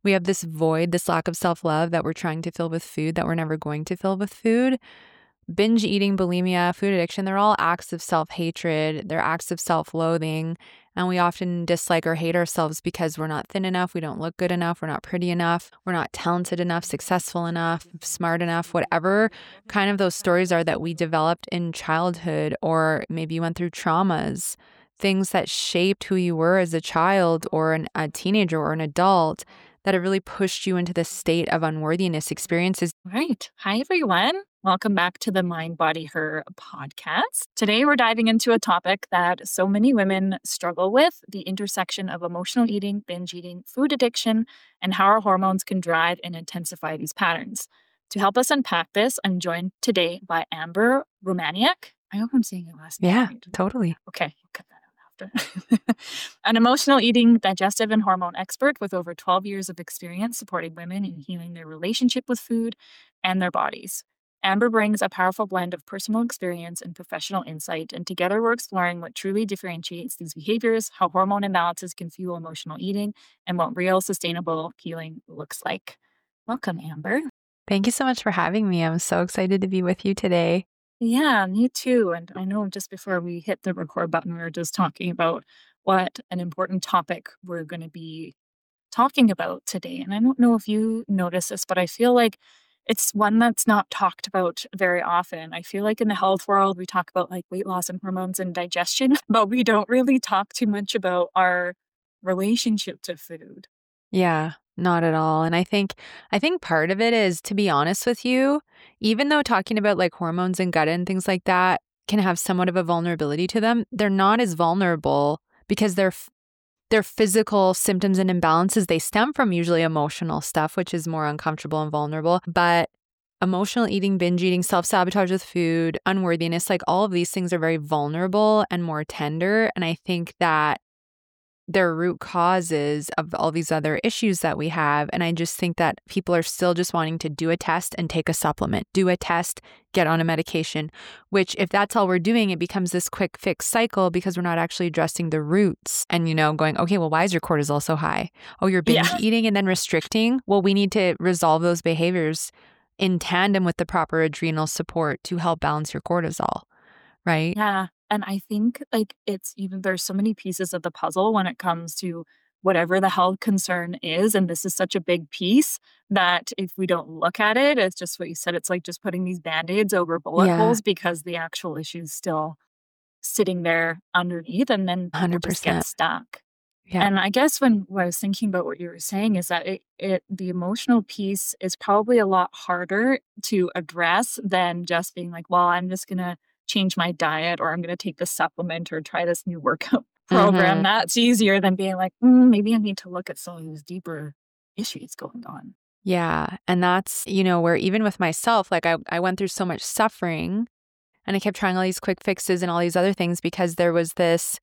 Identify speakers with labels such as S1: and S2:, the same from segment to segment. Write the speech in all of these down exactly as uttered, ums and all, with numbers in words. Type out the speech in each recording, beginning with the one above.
S1: we have this void, this lack of self-love that we're trying to fill with food that we're never going to fill with food. Binge eating, bulimia, food addiction, they're all acts of self-hatred. They're acts of self-loathing. And we often dislike or hate ourselves because we're not thin enough, we don't look good enough, we're not pretty enough, we're not talented enough, successful enough, smart enough, whatever kind of those stories are that we developed in childhood, or maybe you went through traumas, things that shaped who you were as a child or an, a teenager or an adult that have really pushed you into this state of unworthiness experiences.
S2: Right. Hi, everyone. Welcome back to the Mind, Body, Her podcast. Today, we're diving into a topic that so many women struggle with, the intersection of emotional eating, binge eating, food addiction, and how our hormones can drive and intensify these patterns. To help us unpack this, I'm joined today by Amber Romaniuk. I hope I'm saying your last name
S1: Yeah,
S2: right.
S1: totally.
S2: Okay, we'll cut that out after. An emotional eating, digestive, and hormone expert with over twelve years of experience supporting women in healing their relationship with food and their bodies. Amber brings a powerful blend of personal experience and professional insight, and together we're exploring what truly differentiates these behaviors, how hormone imbalances can fuel emotional eating, and what real sustainable healing looks like. Welcome, Amber.
S1: Thank you so much for having me. I'm so excited to be with you today.
S2: Yeah, me too. And I know just before we hit the record button, we were just talking about what an important topic we're going to be talking about today. And I don't know if you notice this, but I feel like it's one that's not talked about very often. I feel like in the health world, we talk about like weight loss and hormones and digestion, but we don't really talk too much about our relationship to food.
S1: Yeah, not at all. And I think I think part of it is, to be honest with you, even though talking about like hormones and gut and things like that can have somewhat of a vulnerability to them, they're not as vulnerable because their their physical symptoms and imbalances, they stem from usually emotional stuff, which is more uncomfortable and vulnerable. But emotional eating, binge eating, self-sabotage with food, unworthiness, like all of these things are very vulnerable and more tender. And I think that they're root causes of all these other issues that we have. And I just think that people are still just wanting to do a test and take a supplement, do a test, get on a medication, which if that's all we're doing, it becomes this quick fix cycle because we're not actually addressing the roots and, you know, going, okay, well, why is your cortisol so high? Oh, you're binge yeah. eating and then restricting. Well, we need to resolve those behaviors in tandem with the proper adrenal support to help balance your cortisol, right?
S2: Yeah. And I think like it's even, there's so many pieces of the puzzle when it comes to whatever the health concern is. And this is such a big piece that if we don't look at it, it's just what you said. It's like just putting these Band-Aids over bullet yeah. holes because the actual issue is still sitting there underneath, and then
S1: one hundred percent
S2: just get stuck.
S1: Yeah.
S2: And I guess when, when I was thinking about what you were saying is that it, it the emotional piece is probably a lot harder to address than just being like, well, I'm just going to change my diet, or I'm going to take this supplement or try this new workout program. Mm-hmm. That's easier than being like, mm, maybe I need to look at some of these deeper issues going on.
S1: Yeah. And that's, you know, where even with myself, like I, I went through so much suffering and I kept trying all these quick fixes and all these other things because there was this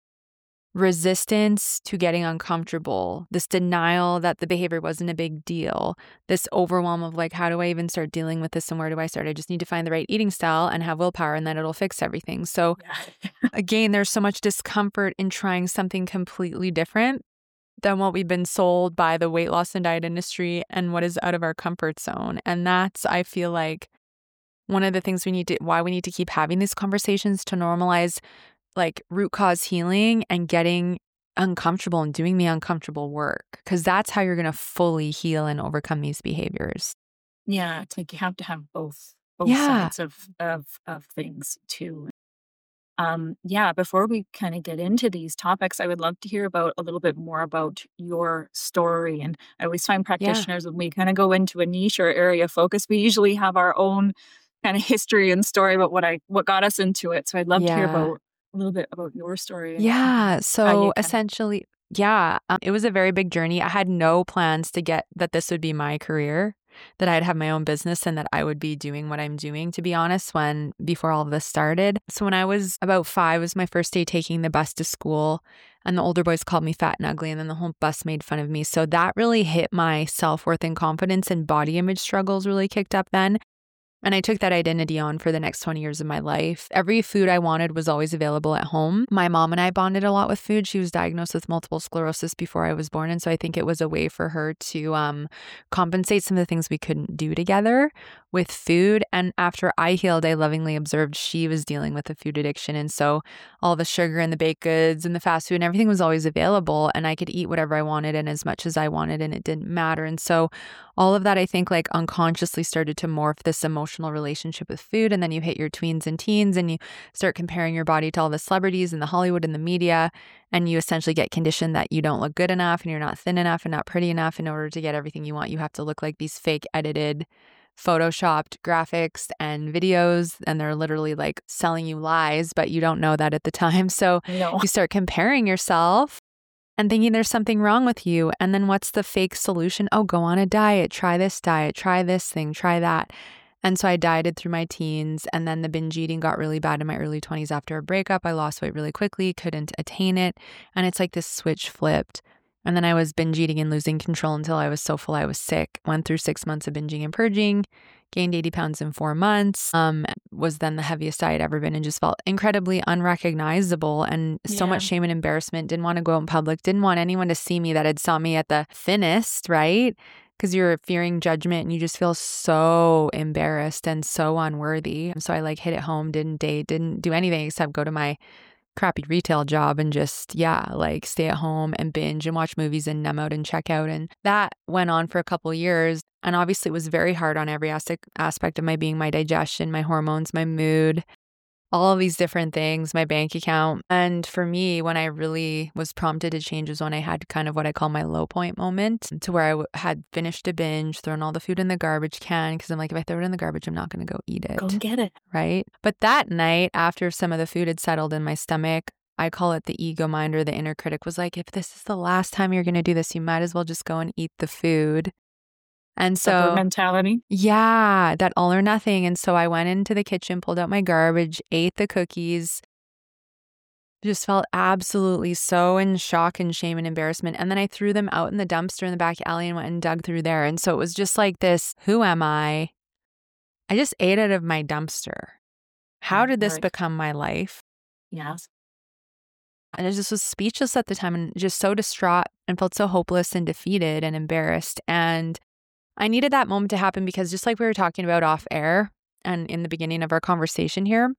S1: resistance to getting uncomfortable, this denial that the behavior wasn't a big deal, this overwhelm of like, how do I even start dealing with this and where do I start? I just need to find the right eating style and have willpower and then it'll fix everything. So yeah. Again, there's so much discomfort in trying something completely different than what we've been sold by the weight loss and diet industry and what is out of our comfort zone. And that's, I feel like, one of the things we need to, why we need to keep having these conversations to normalize like root cause healing and getting uncomfortable and doing the uncomfortable work, because that's how you're going to fully heal and overcome these behaviors.
S2: Yeah, it's like you have to have both both
S1: yeah.
S2: sides of, of of things too. Um, yeah, before we kind of get into these topics, I would love to hear about a little bit more about your story. And I always find practitioners yeah. when we kind of go into a niche or area of focus, we usually have our own kind of history and story about what I what got us into it. So I'd love yeah. to hear about a little bit about your story.
S1: Yeah. So essentially, yeah, um, it was a very big journey. I had no plans to get that this would be my career, that I'd have my own business and that I would be doing what I'm doing, to be honest, when before all of this started. So when I was about five, it was my first day taking the bus to school, and the older boys called me fat and ugly, and then the whole bus made fun of me. So that really hit my self-worth and confidence, and body image struggles really kicked up then. And I took that identity on for the next twenty years of my life. Every food I wanted was always available at home. My mom and I bonded a lot with food. She was diagnosed with multiple sclerosis before I was born. And so I think it was a way for her to um, compensate some of the things we couldn't do together with food. And after I healed, I lovingly observed she was dealing with a food addiction. And so all the sugar and the baked goods and the fast food and everything was always available. And I could eat whatever I wanted and as much as I wanted, and it didn't matter. And so all of that, I think, like unconsciously started to morph this emotional relationship with food. And then you hit your tweens and teens and you start comparing your body to all the celebrities and the Hollywood and the media. And you essentially get conditioned that you don't look good enough and you're not thin enough and not pretty enough. In order to get everything you want, you have to look like these fake edited, photoshopped graphics and videos. And they're literally like selling you lies, but you don't know that at the time. So
S2: No.
S1: you start comparing yourself and thinking there's something wrong with you. And then what's the fake solution? Oh, go on a diet, try this diet, try this thing, try that. And so I dieted through my teens, and then the binge eating got really bad in my early twenties after a breakup. I lost weight really quickly, couldn't attain it. And it's like this switch flipped. And then I was binge eating and losing control until I was so full I was sick. Went through six months of binging and purging, gained eighty pounds in four months, um, was then the heaviest I had ever been and just felt incredibly unrecognizable and so
S2: Yeah.
S1: much shame and embarrassment. Didn't want to go out in public, didn't want anyone to see me that had saw me at the thinnest, right? Because you're fearing judgment and you just feel so embarrassed and so unworthy. So I like hit it home, didn't date, didn't do anything except go to my crappy retail job and just, yeah, like stay at home and binge and watch movies and numb out and check out. And that went on for a couple of years. And obviously it was very hard on every aspect aspect of my being, my digestion, my hormones, my mood, all of these different things, my bank account. And for me, when I really was prompted to change was when I had kind of what I call my low point moment, to where I w- had finished a binge, thrown all the food in the garbage can, because I'm like, if I throw it in the garbage, I'm not going to go eat it.
S2: Go and get it.
S1: Right? But that night, after some of the food had settled in my stomach, I call it the ego mind, or the inner critic was like, if this is the last time you're going to do this, you might as well just go and eat the food. And
S2: Separate
S1: so,
S2: mentality.
S1: yeah, that all or nothing. And so I went into the kitchen, pulled out my garbage, ate the cookies, just felt absolutely so in shock and shame and embarrassment. And then I threw them out in the dumpster in the back alley and went and dug through there. And so it was just like this, who am I? I just ate out of my dumpster. How did this
S2: Right.
S1: become my life?
S2: Yes.
S1: And I just was speechless at the time and just so distraught and felt so hopeless and defeated and embarrassed. And I needed that moment to happen because just like we were talking about off air and in the beginning of our conversation here,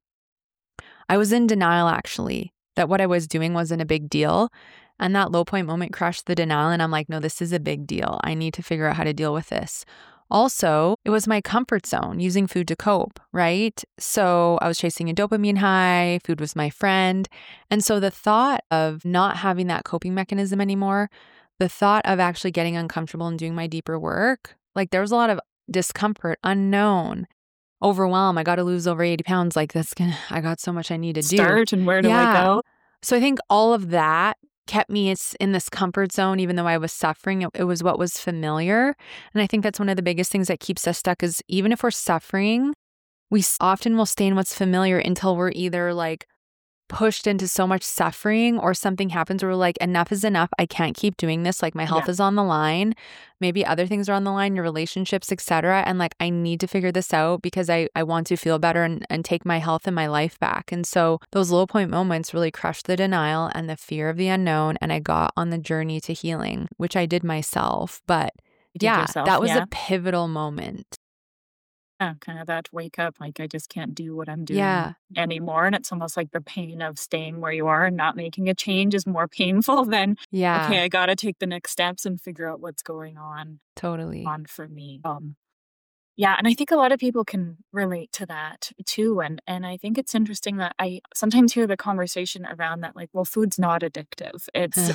S1: I was in denial actually that what I was doing wasn't a big deal. And that low point moment crushed the denial. And I'm like, no, this is a big deal. I need to figure out how to deal with this. Also, it was my comfort zone, using food to cope, right? So I was chasing a dopamine high, food was my friend. And so the thought of not having that coping mechanism anymore, the thought of actually getting uncomfortable and doing my deeper work, like there was a lot of discomfort, unknown, overwhelm. I got to lose over eighty pounds. Like that's gonna, I got so much I need to do.
S2: Start and where do I
S1: Yeah.
S2: go?
S1: So I think all of that kept me in this comfort zone, even though I was suffering. It, it was what was familiar. And I think that's one of the biggest things that keeps us stuck is even if we're suffering, we s- often will stay in what's familiar until we're either like pushed into so much suffering or something happens where we're like, enough is enough. I can't keep doing this. Like my health
S2: Yeah.
S1: is on the line. Maybe other things are on the line, your relationships, et cetera. And like, I need to figure this out because I, I want to feel better and, and take my health and my life back. And so those low point moments really crushed the denial and the fear of the unknown. And I got on the journey to healing, which I did myself. But
S2: You did
S1: yeah,
S2: yourself,
S1: that was
S2: yeah.
S1: a pivotal moment.
S2: Yeah, kind of that wake up, like I just can't do what I'm doing
S1: Yeah.
S2: anymore. And it's almost like the pain of staying where you are and not making a change is more painful than,
S1: Yeah,
S2: okay, I got to take the next steps and figure out what's going on
S1: totally.
S2: on for me. Um, yeah, and I think a lot of people can relate to that too. And and I think it's interesting that I sometimes hear the conversation around that, like, well, food's not addictive. It's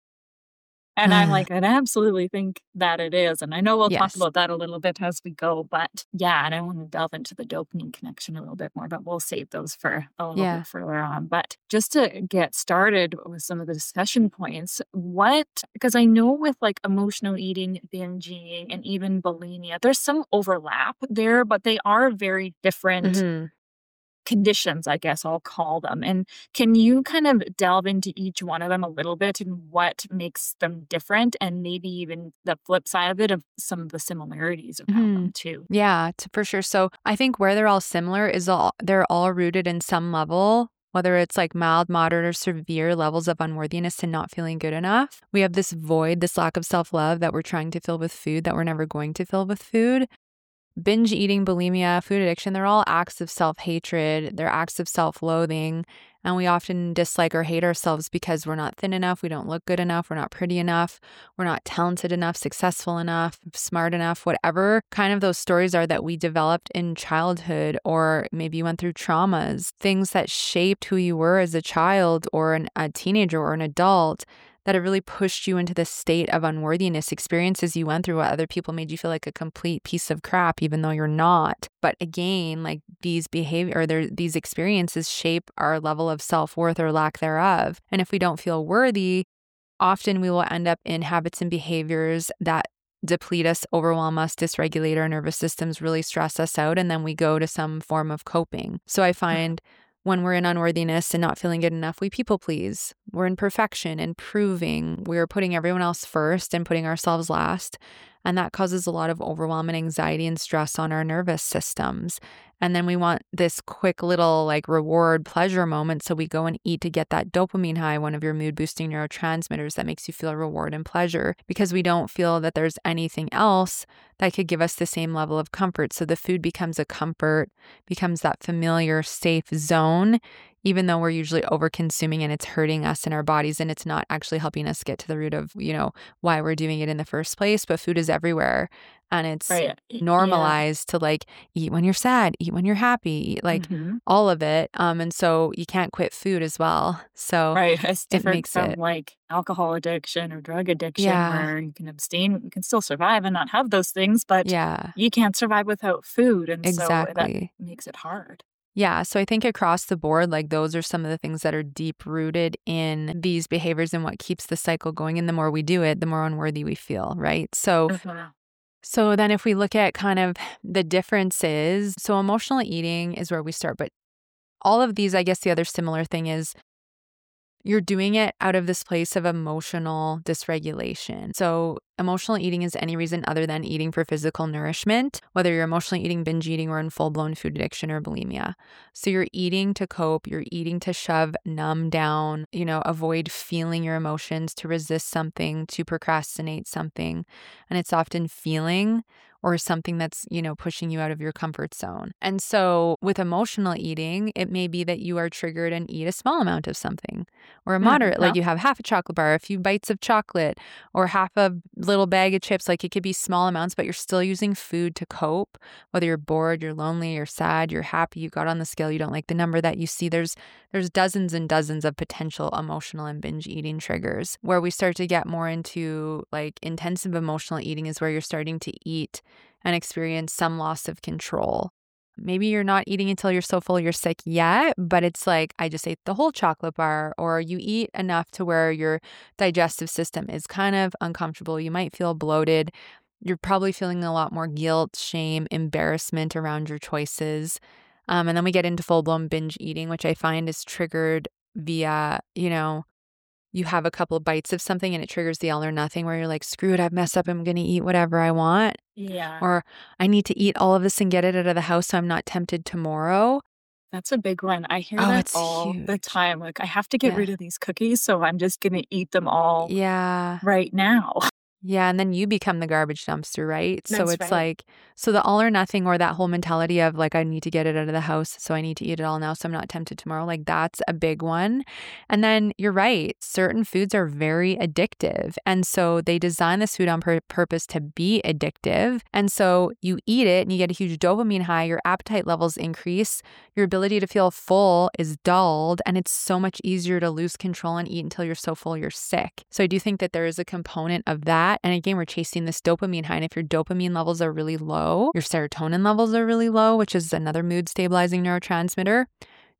S2: And I'm like, I absolutely think that it is. And I know we'll talk
S1: Yes.
S2: about that a little bit as we go. But yeah, and I want to delve into the dopamine connection a little bit more, but we'll save those for a little
S1: Yeah.
S2: bit further on. But just to get started with some of the discussion points, what, because I know with like emotional eating, binging, and even bulimia, there's some overlap there, but they are very different
S1: Mhm.
S2: conditions, I guess I'll call them. And can you kind of delve into each one of them a little bit and what makes them different, and maybe even the flip side of it of some of the similarities about
S1: Mhm.
S2: them too?
S1: Yeah, t- for sure. So I think where they're all similar is all they're all rooted in some level, whether it's like mild, moderate, or severe levels of unworthiness and not feeling good enough. We have this void, this lack of self-love that we're trying to fill with food that we're never going to fill with food. Binge eating, bulimia, food addiction, they're all acts of self-hatred. They're acts of self-loathing. And we often dislike or hate ourselves because we're not thin enough, we don't look good enough, we're not pretty enough, we're not talented enough, successful enough, smart enough, whatever kind of those stories are that we developed in childhood, or maybe you went through traumas, things that shaped who you were as a child or an, a teenager or an adult, that have really pushed you into this state of unworthiness, experiences you went through what other people made you feel like a complete piece of crap, even though you're not. But again, like these behavior or there, these experiences shape our level of self-worth or lack thereof. And if we don't feel worthy, often we will end up in habits and behaviors that deplete us, overwhelm us, dysregulate our nervous systems, really stress us out, and then we go to some form of coping. So I find when we're in unworthiness and not feeling good enough, we people please. We're in perfection and proving. We're putting everyone else first and putting ourselves last. And that causes a lot of overwhelm and anxiety and stress on our nervous systems. And then we want this quick little like reward pleasure moment. So we go and eat to get that dopamine high, one of your mood boosting neurotransmitters that makes you feel reward and pleasure, because we don't feel that there's anything else that could give us the same level of comfort. So the food becomes a comfort, becomes that familiar, safe zone, even though we're usually over consuming and it's hurting us in our bodies and it's not actually helping us get to the root of, you know, why we're doing it in the first place. But food is everywhere. And it's
S2: Right. Yeah.
S1: normalized to like eat when you're sad, eat when you're happy, eat like
S2: Mhm.
S1: all of it. Um, and so you can't quit food as well. So
S2: Right. It's
S1: it
S2: different
S1: makes
S2: from
S1: it,
S2: like alcohol addiction or drug addiction,
S1: yeah,
S2: where you can abstain, you can still survive and not have those things, but
S1: yeah,
S2: you can't survive without food. And so that
S1: exactly.
S2: makes it hard.
S1: Yeah. So I think across the board, like those are some of the things that are deep rooted in these behaviors and what keeps the cycle going. And the more we do it, the more unworthy we feel, right? So
S2: Mhm.
S1: So then if we look at kind of the differences, so emotional eating is where we start. But all of these, I guess the other similar thing is you're doing it out of this place of emotional dysregulation. So emotional eating is any reason other than eating for physical nourishment, whether you're emotionally eating, binge eating, or in full-blown food addiction or bulimia. So you're eating to cope, you're eating to shove, numb down, you know, avoid feeling your emotions, to resist something, to procrastinate something. And it's often feeling or something that's, you know, pushing you out of your comfort zone. And so with emotional eating, it may be that you are triggered and eat a small amount of something, or a
S2: Mhm.
S1: moderate, like you have half a chocolate bar, a few bites of chocolate, or half a little bag of chips. Like it could be small amounts, but you're still using food to cope, whether you're bored, you're lonely, you're sad, you're happy, you got on the scale, you don't like the number that you see. There's there's dozens and dozens of potential emotional and binge eating triggers. Where we start to get more into like intensive emotional eating is where you're starting to eat and experience some loss of control. Maybe you're not eating until you're so full you're sick yet, but it's like, I just ate the whole chocolate bar, or you eat enough to where your digestive system is kind of uncomfortable. You might feel bloated. You're probably feeling a lot more guilt, shame, embarrassment around your choices. Um, and then we get into full-blown binge eating, which I find is triggered via, you know, you have a couple of bites of something and it triggers the all or nothing, where you're like, screw it, I've messed up, I'm going to eat whatever I want.
S2: Yeah.
S1: Or I need to eat all of this and get it out of the house so I'm not tempted tomorrow.
S2: That's a big one. I hear
S1: Oh,
S2: that
S1: it's
S2: all the
S1: huge.
S2: time. Like, I have to get
S1: Yeah.
S2: rid of these cookies, so I'm just gonna eat them all
S1: Yeah.
S2: right now.
S1: Yeah. And then you become the garbage dumpster, right? So
S2: That's
S1: it's
S2: right.
S1: like, so the all or nothing, or that whole mentality of like, I need to get it out of the house, so I need to eat it all now so I'm not tempted tomorrow. Like that's a big one. And then you're right. Certain foods are very addictive. And so they design this food on pur- purpose to be addictive. And so you eat it and you get a huge dopamine high, your appetite levels increase, your ability to feel full is dulled, and it's so much easier to lose control and eat until you're so full you're sick. So I do think that there is a component of that. And again, we're chasing this dopamine high. And if your dopamine levels are really low, your serotonin levels are really low, which is another mood stabilizing neurotransmitter,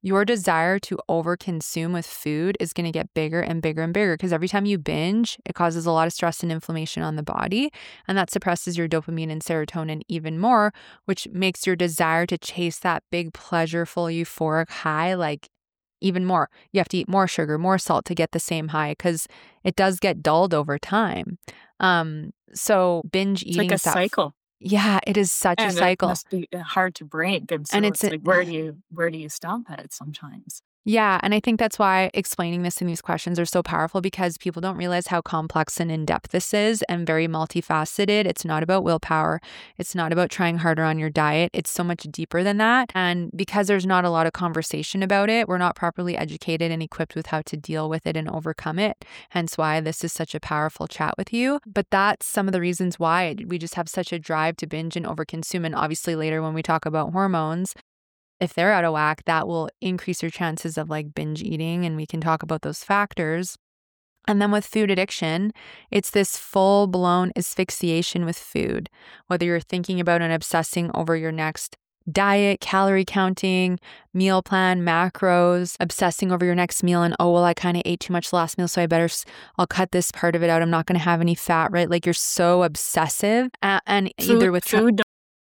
S1: your desire to overconsume with food is going to get bigger and bigger and bigger because every time you binge, it causes a lot of stress and inflammation on the body, and that suppresses your dopamine and serotonin even more, which makes your desire to chase that big, pleasureful, euphoric high like even more. You have to eat more sugar, more salt to get the same high because it does get dulled over time. Um, so binge
S2: It's
S1: eating
S2: like a
S1: is that
S2: cycle.
S1: Yeah, it is such a
S2: And it
S1: cycle.
S2: must be uh, hard to break. And so
S1: And
S2: it's
S1: it's a
S2: like, where do you where do you stop at it sometimes?
S1: Yeah, and I think that's why explaining this in these questions are so powerful because people don't realize how complex and in-depth this is and very multifaceted. It's not about willpower. It's not about trying harder on your diet. It's so much deeper than that. And because there's not a lot of conversation about it, we're not properly educated and equipped with how to deal with it and overcome it. Hence why this is such a powerful chat with you. But that's some of the reasons why we just have such a drive to binge and overconsume. And obviously later when we talk about hormones, if they're out of whack, that will increase your chances of like binge eating. And we can talk about those factors. And then with food addiction, it's this full blown asphyxiation with food, whether you're thinking about and obsessing over your next diet, calorie counting, meal plan, macros, obsessing over your next meal. And, oh, well, I kind of ate too much last meal, so I better, I'll cut this part of it out. I'm not going to have any fat, right? Like you're so obsessive uh, and
S2: Food,
S1: either with
S2: food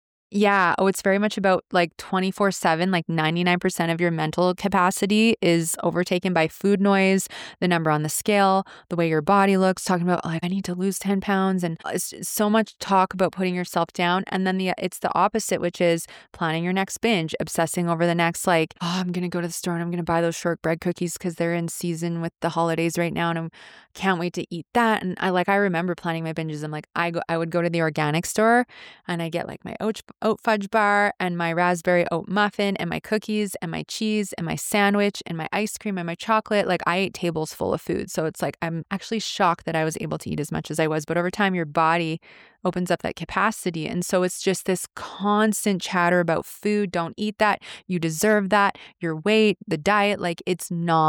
S1: Yeah. Oh, it's very much about like twenty-four seven, like ninety-nine percent of your mental capacity is overtaken by food noise, the number on the scale, the way your body looks, talking about like, I need to lose ten pounds. And it's so much talk about putting yourself down. And then the it's the opposite, which is planning your next binge, obsessing over the next, like, oh, I'm going to go to the store and I'm going to buy those shortbread cookies because they're in season with the holidays right now. And I can't wait to eat that. And I like, I remember planning my binges. I'm like, I go, I would go to the organic store and I get like my oat oat fudge bar and my raspberry oat muffin and my cookies and my cheese and my sandwich and my ice cream and my chocolate. Like I ate tables full of food. So it's like, I'm actually shocked that I was able to eat as much as I was. But over time, your body opens up that capacity. And so it's just this constant chatter about food. Don't eat that. You deserve that. Your weight, the diet, like it's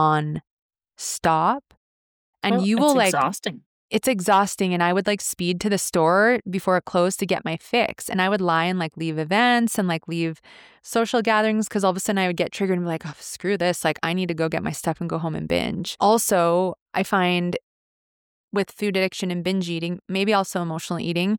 S1: non-stop. And
S2: well,
S1: you will
S2: it's
S1: like
S2: exhausting.
S1: It's exhausting. And I would like speed to the store before it closed to get my fix. And I would lie and like leave events and like leave social gatherings because all of a sudden I would get triggered and be like, oh, screw this. Like I need to go get my stuff and go home and binge. Also, I find with food addiction and binge eating, maybe also emotional eating,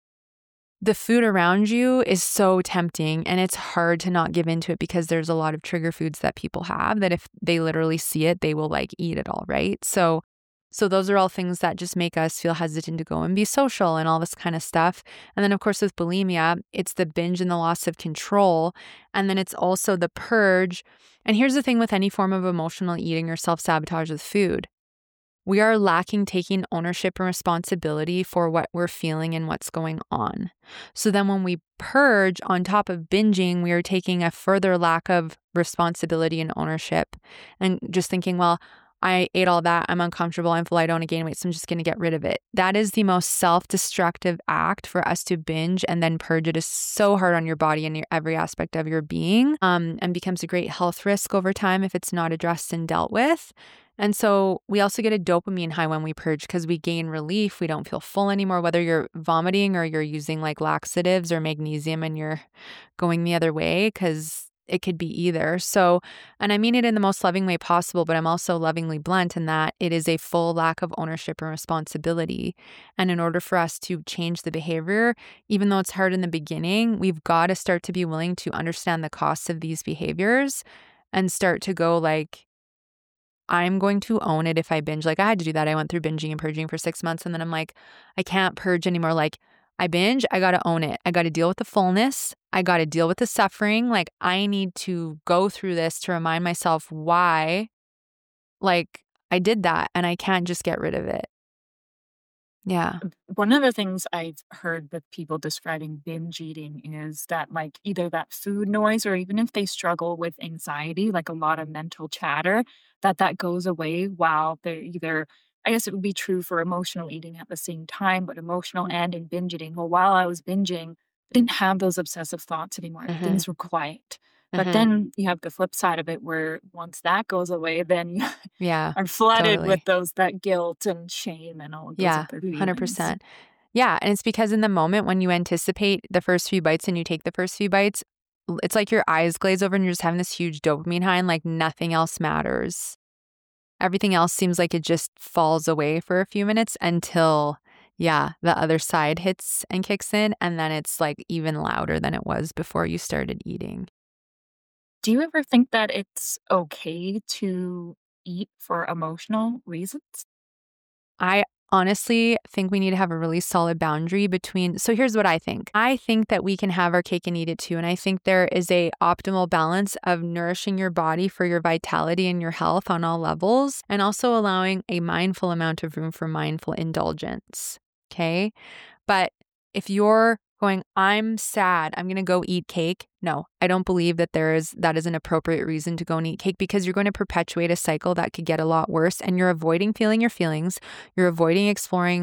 S1: the food around you is so tempting and it's hard to not give into it because there's a lot of trigger foods that people have that if they literally see it, they will like eat it all, right? So So those are all things that just make us feel hesitant to go and be social and all this kind of stuff. And then, of course, with bulimia, it's the binge and the loss of control. And then it's also the purge. And here's the thing with any form of emotional eating or self-sabotage with food. We are lacking taking ownership and responsibility for what we're feeling and what's going on. So then when we purge on top of binging, we are taking a further lack of responsibility and ownership and just thinking, well, I ate all that. I'm uncomfortable. I'm full. I don't want to gain weight. So I'm just going to get rid of it. That is the most self-destructive act for us to binge and then purge. It is so hard on your body and your every aspect of your being, um, and becomes a great health risk over time if it's not addressed and dealt with. And so we also get a dopamine high when we purge because we gain relief. We don't feel full anymore, whether you're vomiting or you're using like laxatives or magnesium and you're going the other way because it could be either. So, and I mean it in the most loving way possible, but I'm also lovingly blunt in that it is a full lack of ownership and responsibility. And in order for us to change the behavior, even though it's hard in the beginning, we've got to start to be willing to understand the costs of these behaviors and start to go like, I'm going to own it if I binge. Like I had to do that. I went through binging and purging for six months. And then I'm like, I can't purge anymore. Like I binge, I got to own it. I got to deal with the fullness. I got to deal with the suffering. Like I need to go through this to remind myself why, like I did that and I can't just get rid of it. Yeah.
S2: One of the things I've heard with people describing binge eating is that like either that food noise or even if they struggle with anxiety, like a lot of mental chatter, that that goes away while they're either, I guess it would be true for emotional eating at the same time, but emotional and in binge eating. Well, while I was binging, I didn't have those obsessive thoughts anymore.
S1: Mhm.
S2: Things were quiet. But
S1: Mhm.
S2: then you have the flip side of it where once that goes away, then you
S1: Yeah.
S2: are flooded
S1: totally.
S2: with those that guilt and shame and all of those
S1: Yeah.
S2: other
S1: one
S2: feelings.
S1: hundred percent. Yeah. And it's because in the moment when you anticipate the first few bites and you take the first few bites, it's like your eyes glaze over and you're just having this huge dopamine high and like nothing else matters. Everything else seems like it just falls away for a few minutes until, yeah, the other side hits and kicks in. And then it's like even louder than it was before you started eating.
S2: Do you ever think that it's okay to eat for emotional reasons?
S1: I honestly think we need to have a really solid boundary between. So here's what I think. I think that we can have our cake and eat it too. And I think there is a optimal balance of nourishing your body for your vitality and your health on all levels, and also allowing a mindful amount of room for mindful indulgence. Okay. But if you're going, I'm sad, I'm going to go eat cake. No, I don't believe that there is, that is an appropriate reason to go and eat cake, because you're going to perpetuate a cycle that could get a lot worse, and you're avoiding feeling your feelings. You're avoiding exploring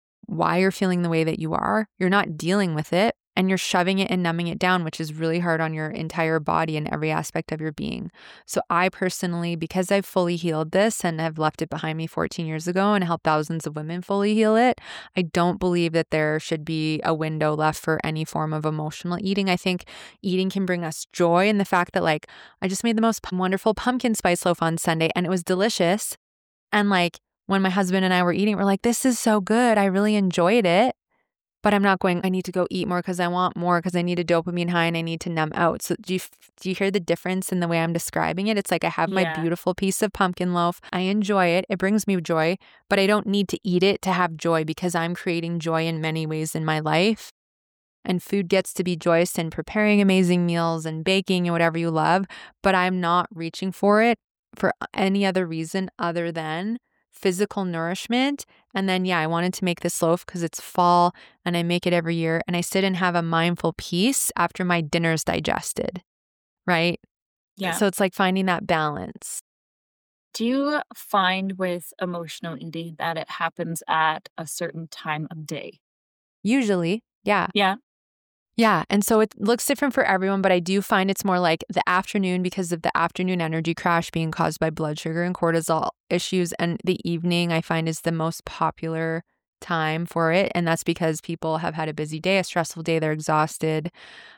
S1: why you're feeling the way that you are. You're not dealing with it, and you're shoving it and numbing it down, which is really hard on your entire body and every aspect of your being. So I personally, because I've fully healed this and have left it behind me fourteen years ago and helped thousands of women fully heal it, I don't believe that there should be a window left for any form of emotional eating. I think eating can bring us joy, and the fact that like, I just made the most wonderful pumpkin spice loaf on Sunday and it was delicious. And like, when my husband and I were eating, we're like, this is so good. I really enjoyed it. But I'm not going, I need to go eat more because I want more, because I need a dopamine high and I need to numb out. So do you, do you hear the difference in the way I'm describing it? It's like I have my
S2: Yeah.
S1: beautiful piece of pumpkin loaf. I enjoy it. It brings me joy, but I don't need to eat it to have joy, because I'm creating joy in many ways in my life. And food gets to be joyous in preparing amazing meals and baking and whatever you love. But I'm not reaching for it for any other reason other than physical nourishment. And then, yeah, I wanted to make this loaf because it's fall and I make it every year. And I sit and have a mindful peace after my dinner's digested, right?
S2: Yeah.
S1: So it's like finding that balance.
S2: Do you find with emotional eating that it happens at a certain time of day?
S1: Usually, yeah.
S2: Yeah.
S1: Yeah. And so it looks different for everyone, but I do find it's more like the afternoon because of the afternoon energy crash being caused by blood sugar and cortisol issues. And the evening I find is the most popular time for it. And that's because people have had a busy day, a stressful day, they're exhausted.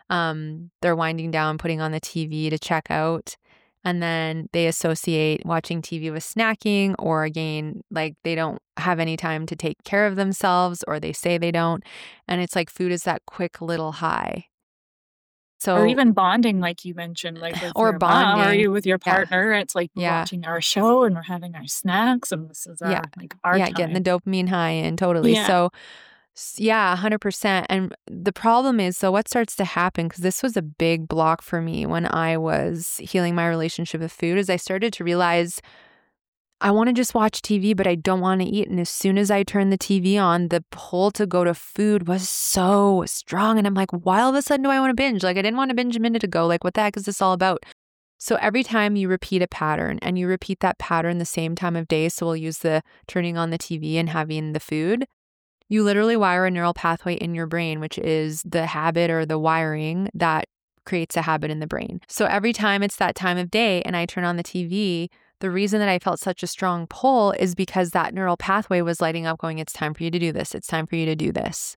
S1: Um, they're winding down, putting on the T V to check out. And then they associate watching T V with snacking, or again, like they don't have any time to take care of themselves, or they say they don't. And it's like food is that quick little high. So,
S2: or even bonding, like you mentioned, like with
S1: or
S2: your mom or
S1: bonding.
S2: you with your
S1: Yeah.
S2: partner. It's like we're
S1: Yeah.
S2: watching our show and we're having our snacks, and this is our
S1: Yeah.
S2: like our
S1: yeah,
S2: time.
S1: getting the dopamine high in, totally.
S2: Yeah.
S1: So, s- yeah, one hundred percent. And the problem is, so what starts to happen, because this was a big block for me when I was healing my relationship with food, is I started to realize I want to just watch T V, but I don't want to eat. And as soon as I turned the T V on, the pull to go to food was so strong. And I'm like, why all of a sudden do I want to binge? Like, I didn't want to binge a minute ago. Like, what the heck is this all about? So every time you repeat a pattern, and you repeat that pattern the same time of day, so we'll use the turning on the T V and having the food, you literally wire a neural pathway in your brain, which is the habit or the wiring that creates a habit in the brain. So every time it's that time of day and I turn on the T V, the reason that I felt such a strong pull is because that neural pathway was lighting up going, it's time for you to do this. It's time for you to do this.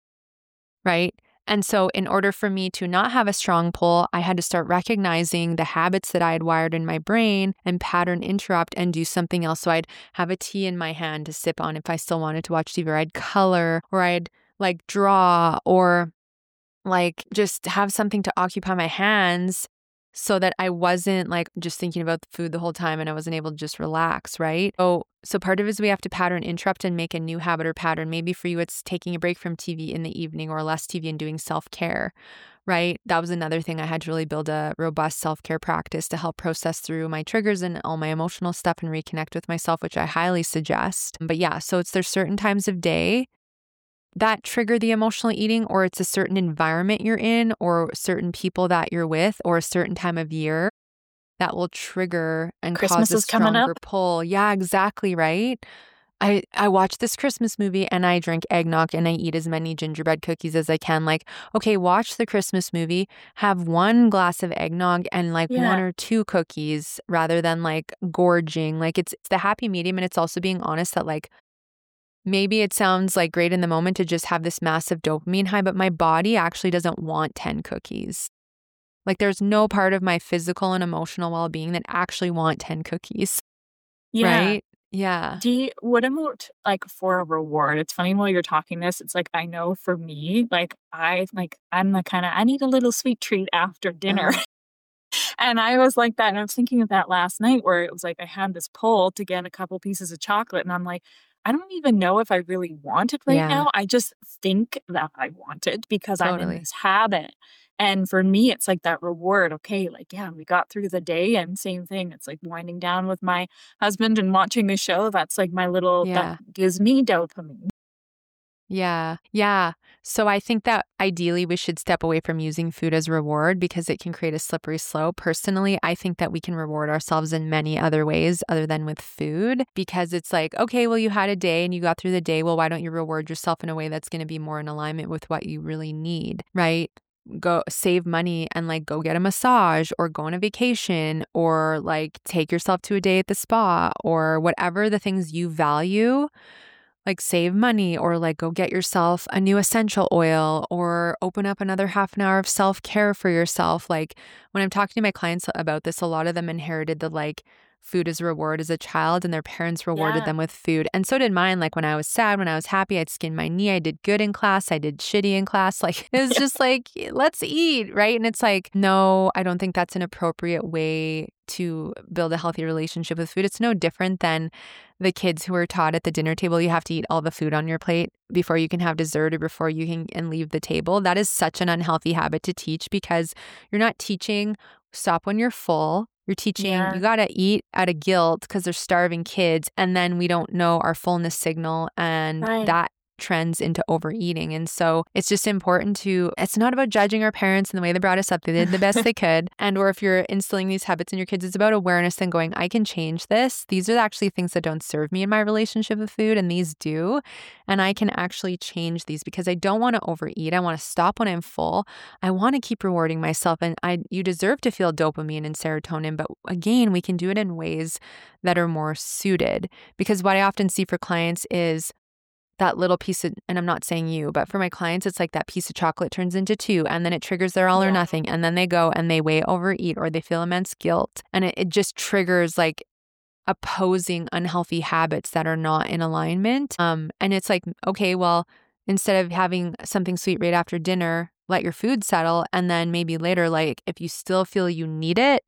S1: Right? And so in order for me to not have a strong pull, I had to start recognizing the habits that I had wired in my brain and pattern interrupt and do something else. So I'd have a tea in my hand to sip on if I still wanted to watch T V, or I'd color, or I'd like draw, or like just have something to occupy my hands, so that I wasn't like just thinking about the food the whole time and I wasn't able to just relax, right? So, so part of it is we have to pattern interrupt and make a new habit or pattern. Maybe for you, it's taking a break from T V in the evening, or less T V, and doing self-care, right? That was another thing. I had to really build a robust self-care practice to help process through my triggers and all my emotional stuff and reconnect with myself, which I highly suggest. But yeah, so it's there's certain times of day that trigger the emotional eating, or it's a certain environment you're in, or certain people that you're with, or a certain time of year that will trigger and
S2: Christmas
S1: cause a
S2: is coming
S1: stronger
S2: up.
S1: pull. Yeah, exactly, right? I, I watch this Christmas movie and I drink eggnog and I eat as many gingerbread cookies as I can. Like, okay, watch the Christmas movie, have one glass of eggnog and like
S2: Yeah.
S1: one or two cookies, rather than like gorging. Like it's, it's the happy medium, and it's also being honest that like, maybe it sounds like great in the moment to just have this massive dopamine high, but my body actually doesn't want ten cookies. Like there's no part of my physical and emotional well-being that actually want ten cookies,
S2: Yeah.
S1: right? Yeah.
S2: Do you, what about like for a reward? It's funny while you're talking this, it's like I know for me, like I like I'm the kind of I need a little sweet treat after dinner.
S1: Uh-huh.
S2: And I was like that. And I was thinking of that last night where it was like I had this pull to get a couple pieces of chocolate. And I'm like, I don't even know if I really want it right
S1: Yeah,
S2: now. I just think that I want it because I'm in
S1: totally.
S2: this habit. And for me, it's like that reward. Okay, like, yeah, we got through the day and same thing. It's like winding down with my husband and watching a show. That's like my little, that
S1: Yeah.
S2: gives me dopamine.
S1: Yeah. Yeah. So I think that ideally we should step away from using food as reward because it can create a slippery slope. Personally, I think that we can reward ourselves in many other ways other than with food because it's like, okay, well, you had a day and you got through the day. Well, why don't you reward yourself in a way that's going to be more in alignment with what you really need, right? Go save money and like go get a massage or go on a vacation or like take yourself to a day at the spa or whatever the things you value. Like save money or like go get yourself a new essential oil or open up another half an hour of self-care for yourself. Like when I'm talking to my clients about this, a lot of them inherited the like food as a reward as a child and their parents rewarded
S2: Yeah.
S1: them with food. And so did mine. Like when I was sad, when I was happy, I'd skin my knee. I did good in class. I did shitty in class. Like it was just like, let's eat, right? And it's like, no, I don't think that's an appropriate way to build a healthy relationship with food. It's no different than the kids who are taught at the dinner table, you have to eat all the food on your plate before you can have dessert or before you can and leave the table. That is such an unhealthy habit to teach because you're not teaching stop when you're full. You're teaching
S2: Yeah.
S1: you got to eat out of guilt because they're starving kids. And then we don't know our fullness signal and
S2: Right.
S1: that trends into overeating. And so it's just important to, it's not about judging our parents and the way they brought us up. They did the best they could. And or if you're instilling these habits in your kids, it's about awareness and going, I can change this. These are actually things that don't serve me in my relationship with food and these do. And I can actually change these because I don't want to overeat. I want to stop when I'm full. I want to keep rewarding myself. And I you deserve to feel dopamine and serotonin. But again, we can do it in ways that are more suited. Because what I often see for clients is that little piece of, and I'm not saying you, but for my clients, it's like that piece of chocolate turns into two and then it triggers their all or
S2: Yeah.
S1: nothing. And then they go and they way overeat or they feel immense guilt. And it, it just triggers like opposing unhealthy habits that are not in alignment. Um, and it's like, okay, well, instead of having something sweet right after dinner, let your food settle. And then maybe later, like if you still feel you need it,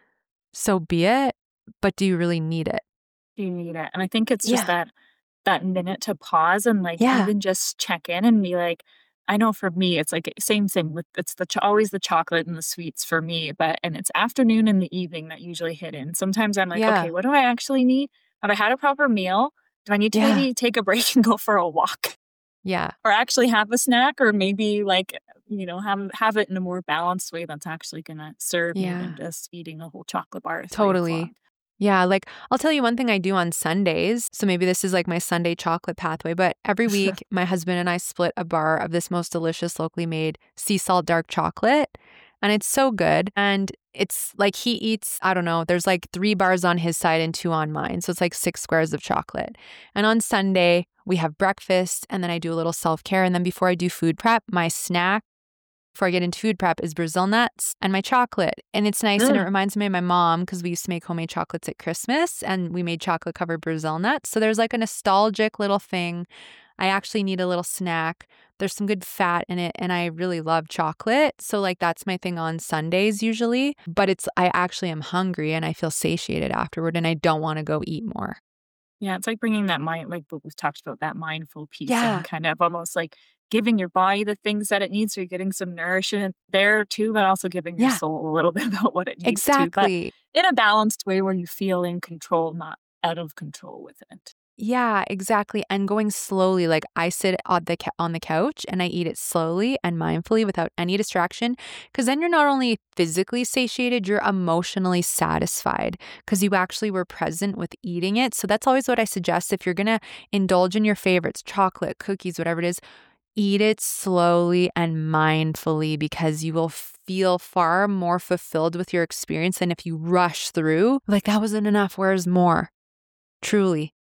S1: so be it. But do you really need it?
S2: You need it. And I think it's just
S1: Yeah.
S2: that that minute to pause and like
S1: Yeah.
S2: even just check in and be like, I know for me, it's like same thing with it's the ch- always the chocolate and the sweets for me, but and it's afternoon and the evening that usually hit in. Sometimes I'm like,
S1: Yeah.
S2: okay, what do I actually need? Have I had a proper meal? Do I need to
S1: Yeah.
S2: maybe take a break and go for a walk
S1: Yeah.
S2: or actually have a snack or maybe like, you know, have have it in a more balanced way that's actually gonna serve me
S1: Yeah.
S2: than just eating a whole chocolate bar at three
S1: Totally.
S2: o'clock.
S1: Yeah, like I'll tell you one thing I do on Sundays. So maybe this is like my Sunday chocolate pathway, but every week my husband and I split a bar of this most delicious locally made sea salt dark chocolate. And it's so good. And it's like he eats, I don't know, there's like three bars on his side and two on mine. So it's like six squares of chocolate. And on Sunday, we have breakfast and then I do a little self-care. And then before I do food prep, my snack before I get into food prep is Brazil nuts and my chocolate. And it's nice and it
S2: Mm.
S1: reminds me of my mom because we used to make homemade chocolates at Christmas and we made chocolate covered Brazil nuts. So there's like a nostalgic little thing. I actually need a little snack. There's some good fat in it and I really love chocolate. So like that's my thing on Sundays usually. But it's I actually am hungry and I feel satiated afterward and I don't want to go eat more.
S2: Yeah, it's like bringing that mind, like what we've talked about, that mindful piece
S1: Yeah.
S2: and kind of almost like giving your body the things that it needs. So you're getting some nourishment there too, but also giving your
S1: Yeah.
S2: soul a little bit about what it needs to, but
S1: Exactly.
S2: in a balanced way where you feel in control, not out of control with it.
S1: Yeah, exactly. And going slowly, like I sit on the on the couch and I eat it slowly and mindfully without any distraction. Because then you're not only physically satiated, you're emotionally satisfied because you actually were present with eating it. So that's always what I suggest. If you're going to indulge in your favorites, chocolate, cookies, whatever it is, eat it slowly and mindfully because you will feel far more fulfilled with your experience than if you rush through. Like that wasn't enough. Where's more? Truly.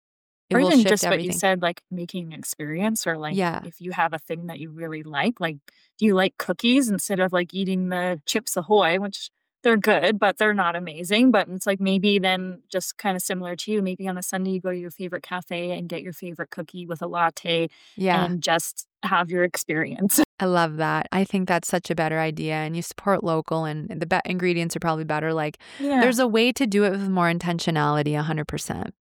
S1: It
S2: Or
S1: will
S2: even
S1: shift
S2: just what you
S1: everything.
S2: said, like making an experience, or like
S1: Yeah.
S2: if you have a thing that you really like, like do you like cookies instead of like eating the Chips Ahoy, which they're good, but they're not amazing. But it's like maybe then just kind of similar to you, maybe on a Sunday you go to your favorite cafe and get your favorite cookie with a latte
S1: Yeah.
S2: and just have your experience.
S1: I love that. I think that's such a better idea, and you support local, and the be ingredients are probably better, like,
S2: Yeah.
S1: there's a way to do it with more intentionality, one hundred percent.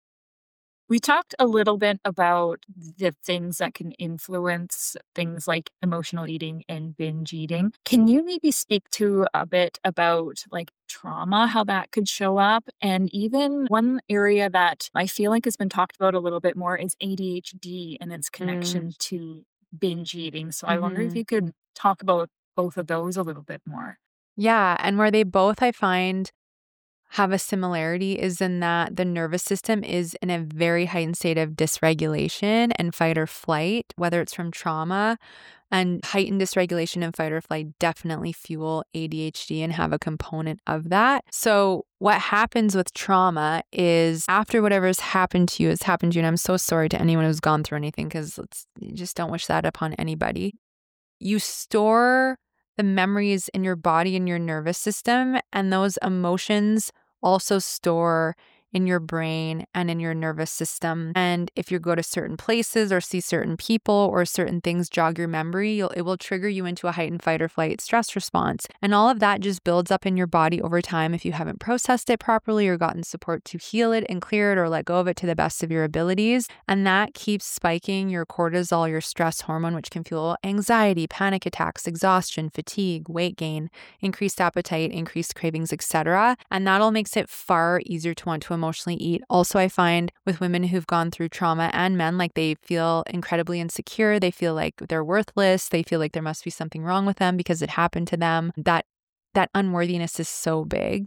S2: We talked a little bit about the things that can influence things like emotional eating and binge eating. Can you maybe speak to a bit about like trauma, how that could show up? And even one area that I feel like has been talked about a little bit more is A D H D and its
S1: Mm,
S2: connection to binge eating. So I wonder if
S1: mhm.
S2: you could talk about both of those a little bit more.
S1: Yeah, and where they both, I find, have a similarity is in that the nervous system is in a very heightened state of dysregulation and fight or flight, whether it's from trauma. And heightened dysregulation and fight or flight definitely fuel A D H D and have a component of that. So, what happens with trauma is after whatever's happened to you has happened to you, and I'm so sorry to anyone who's gone through anything because you just don't wish that upon anybody. You store the memories in your body and your nervous system, and those emotions also store in your brain and in your nervous system. And if you go to certain places or see certain people or certain things jog your memory, you'll, it will trigger you into a heightened fight or flight stress response. And all of that just builds up in your body over time if you haven't processed it properly or gotten support to heal it and clear it or let go of it to the best of your abilities. And that keeps spiking your cortisol, your stress hormone, which can fuel anxiety, panic attacks, exhaustion, fatigue, weight gain, increased appetite, increased cravings, et cetera. And that all makes it far easier to want to emotionally eat. Also, I find with women who've gone through trauma and men, like they feel incredibly insecure. They feel like they're worthless. They feel like there must be something wrong with them because it happened to them. That that unworthiness is so big.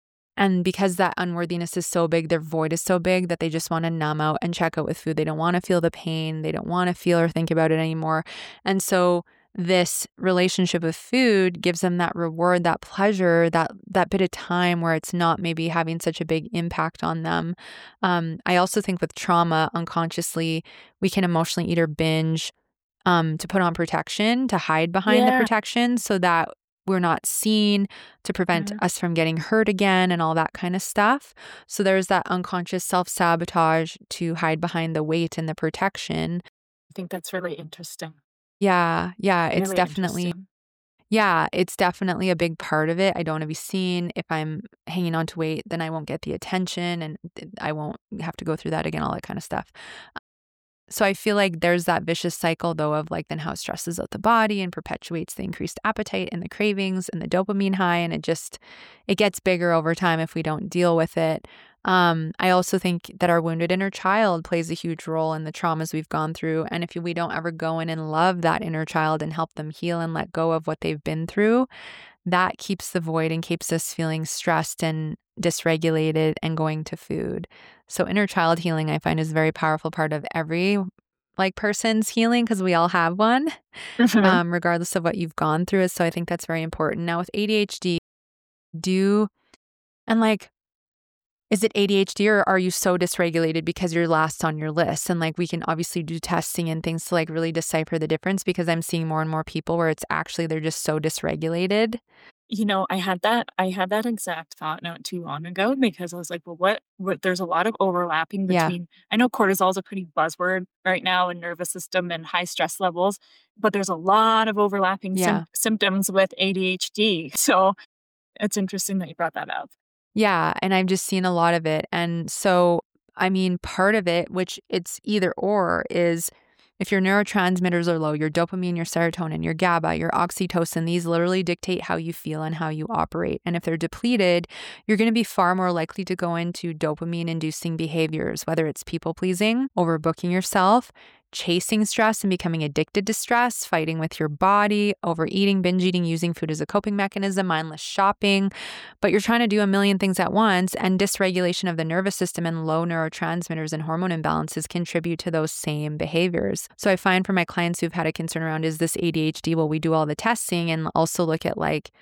S1: And because that unworthiness is so big, their void is so big that they just want to numb out and check out with food. They don't want to feel the pain. They don't want to feel or think about it anymore. And so this relationship with food gives them that reward, that pleasure, that that bit of time where it's not maybe having such a big impact on them. Um, I also think with trauma, unconsciously, we can emotionally eat or binge um, to put on protection, to hide behind the
S2: Yeah.
S1: protection so that we're not seen, to prevent
S2: Mhm.
S1: us from getting hurt again and all that kind of stuff. So there's that unconscious self-sabotage to hide behind the weight and the protection.
S2: I think that's really interesting.
S1: Yeah, yeah, it's
S2: Really
S1: definitely
S2: interesting.
S1: yeah, it's definitely a big part of it. I don't want to be seen. If I'm hanging on to weight, then I won't get the attention and th- I won't have to go through that again, all that kind of stuff. So I feel like there's that vicious cycle though of like then how it stresses out the body and perpetuates the increased appetite and the cravings and the dopamine high, and it just it gets bigger over time if we don't deal with it. Um, I also think that our wounded inner child plays a huge role in the traumas we've gone through, and if we don't ever go in and love that inner child and help them heal and let go of what they've been through, that keeps the void and keeps us feeling stressed and dysregulated and going to food. So inner child healing I find is a very powerful part of every like person's healing because we all have one,
S2: Mhm.
S1: um, regardless of what you've gone through. So I think that's very important. Now with A D H D, do and like is it A D H D or are you so dysregulated because you're last on your list? And like we can obviously do testing and things to like really decipher the difference because I'm seeing more and more people where it's actually they're just so dysregulated.
S2: You know, I had that I had that exact thought not too long ago because I was like, well, what what there's a lot of overlapping
S1: Yeah.
S2: between I know cortisol is a pretty buzzword right now in nervous system and high stress levels, but there's a lot of overlapping sym-
S1: Yeah.
S2: symptoms with A D H D. So it's interesting that you brought that up.
S1: Yeah, and I've just seen a lot of it. And so, I mean, part of it, which it's either or, is if your neurotransmitters are low, your dopamine, your serotonin, your GABA, your oxytocin, these literally dictate how you feel and how you operate. And if they're depleted, you're going to be far more likely to go into dopamine inducing behaviors, whether it's people pleasing, overbooking yourself, chasing stress and becoming addicted to stress, fighting with your body, overeating, binge eating, using food as a coping mechanism, mindless shopping. But you're trying to do a million things at once, and dysregulation of the nervous system and low neurotransmitters and hormone imbalances contribute to those same behaviors. So I find for my clients who've had a concern around is this A D H D, well, we do all the testing and also look at like,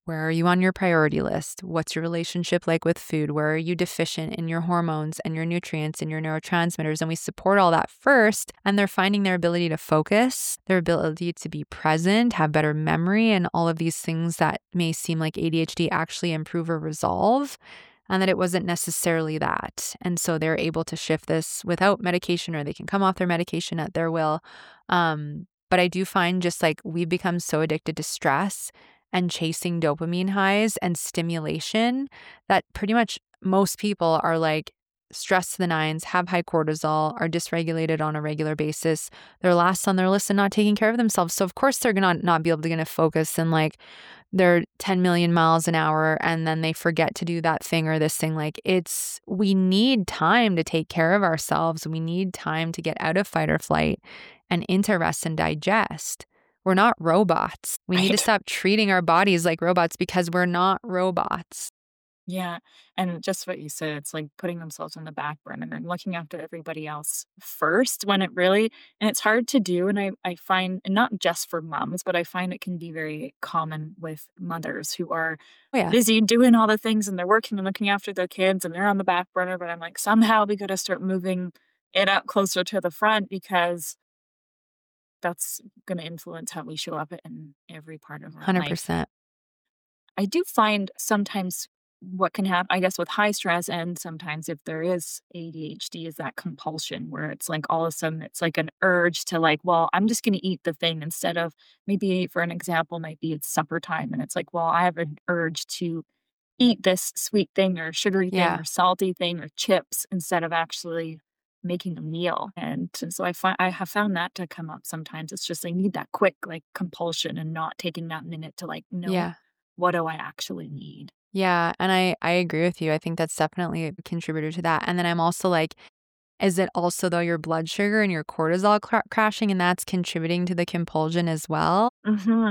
S1: Where are you on your priority list? What's your relationship like with food? Where are you deficient in your hormones and your nutrients and your neurotransmitters? And we support all that first. And they're finding their ability to focus, their ability to be present, have better memory, and all of these things that may seem like A D H D actually improve or resolve. And that it wasn't necessarily that. And so they're able to shift this without medication, or they can come off their medication at their will. Um, but I do find just like we've become so addicted to stress and chasing dopamine highs and stimulation that pretty much most people are like stressed to the nines, have high cortisol, are dysregulated on a regular basis. They're last on their list and not taking care of themselves. So of course they're gonna not be able to gonna focus and like they're ten million miles an hour and then they forget to do that thing or this thing. Like it's, we need time to take care of ourselves. We need time to get out of fight or flight and into rest and digest. We're not robots. We need to
S2: Right.
S1: stop treating our bodies like robots because we're not robots.
S2: Yeah. And just what you said, it's like putting themselves on the back burner and looking after everybody else first when it really, and it's hard to do. And I, I find, and not just for moms, but I find it can be very common with mothers who are
S1: Oh, yeah.
S2: busy doing all the things and they're working and looking after their kids and they're on the back burner. But I'm like, somehow we got to start moving it up closer to the front because that's going to influence how we show up in every part of our
S1: one hundred
S2: life.
S1: percent.
S2: I do find sometimes what can happen, I guess, with high stress, and sometimes if there is A D H D, is that compulsion where it's like all of a sudden it's like an urge to like, well, I'm just going to eat the thing instead of maybe, for an example, might be it's supper time and it's like, well, I have an urge to eat this sweet thing or sugary thing
S1: Yeah.
S2: or salty thing or chips instead of actually making a meal. And so I find I have found that to come up sometimes. It's just I need that quick like compulsion and not taking that minute to like know
S1: Yeah.
S2: what do I actually need.
S1: Yeah. And I, I agree with you. I think that's definitely a contributor to that. And then I'm also like, is it also though your blood sugar and your cortisol cra- crashing and that's contributing to the compulsion as well?
S2: hmm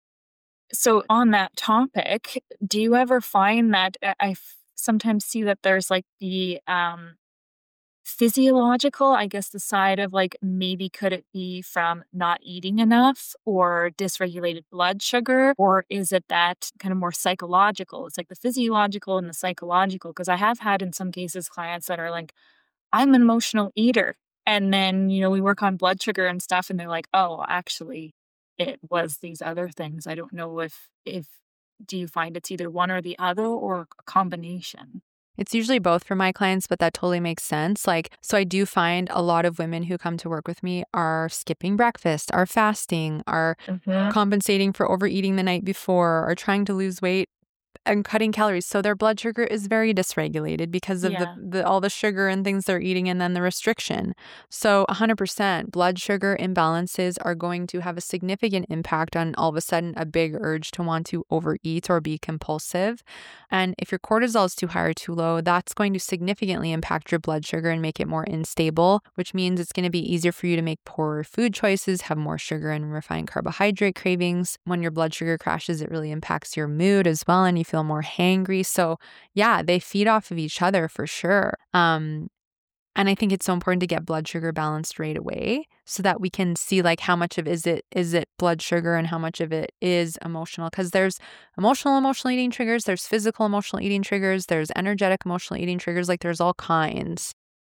S2: So on that topic, do you ever find that I I f- sometimes see that there's like the um physiological, I guess the side of like maybe could it be from not eating enough or dysregulated blood sugar, or is it that kind of more psychological? It's like the physiological and the psychological, because I have had in some cases clients that are like, I'm an emotional eater. And then, you know, we work on blood sugar and stuff and they're like, oh, actually it was these other things. I don't know if if do you find it's either one or the other or a combination?
S1: It's usually both for my clients, but that totally makes sense. Like, so I do find a lot of women who come to work with me are skipping breakfast, are fasting, are
S2: Mhm.
S1: compensating for overeating the night before, are trying to lose weight and cutting calories. So their blood sugar is very dysregulated because of the,
S2: Yeah.
S1: the all the sugar and things they're eating and then the restriction. So one hundred percent blood sugar imbalances are going to have a significant impact on all of a sudden a big urge to want to overeat or be compulsive. And if your cortisol is too high or too low, that's going to significantly impact your blood sugar and make it more unstable, which means it's going to be easier for you to make poorer food choices, have more sugar and refined carbohydrate cravings. When your blood sugar crashes, it really impacts your mood as well, and you feel more hangry. So yeah, they feed off of each other for sure. Um, and I think it's so important to get blood sugar balanced right away so that we can see like how much of is it is it blood sugar and how much of it is emotional, because there's emotional emotional eating triggers, there's physical emotional eating triggers, there's energetic emotional eating triggers, like there's all kinds.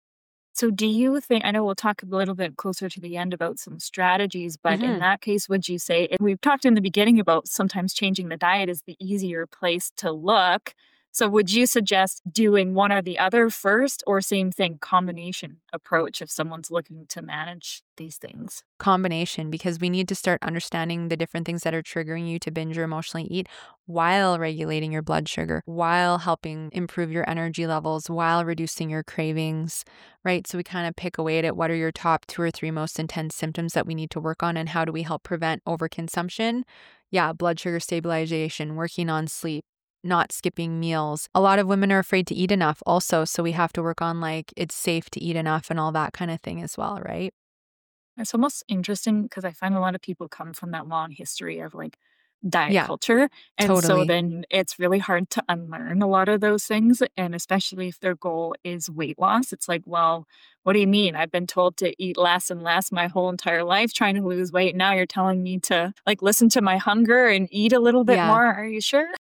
S2: So do you think, I know we'll talk a little bit closer to the end about some strategies, but in
S1: Mhm.
S2: that case, would you say, and we've talked in the beginning about sometimes changing the diet is the easier place to look. So would you suggest doing one or the other first, or same thing, combination approach if someone's looking to manage these things?
S1: Combination, because we need to start understanding the different things that are triggering you to binge or emotionally eat while regulating your blood sugar, while helping improve your energy levels, while reducing your cravings, right? So we kind of pick away at it. What are your top two or three most intense symptoms that we need to work on, and how do we help prevent overconsumption? Yeah, blood sugar stabilization, working on sleep, not skipping meals. A lot of women are afraid to eat enough also, so we have to work on like it's safe to eat enough and all that kind of thing as well, right?
S2: It's almost interesting because I find a lot of people come from that long history of like diet
S1: Yeah,
S2: culture. And so
S1: totally.
S2: then it's really hard to unlearn a lot of those things. And especially if their goal is weight loss, it's like, well, what do you mean? I've been told to eat less and less my whole entire life trying to lose weight. Now you're telling me to like listen to my hunger and eat a little bit
S1: Yeah.
S2: more. Are you sure?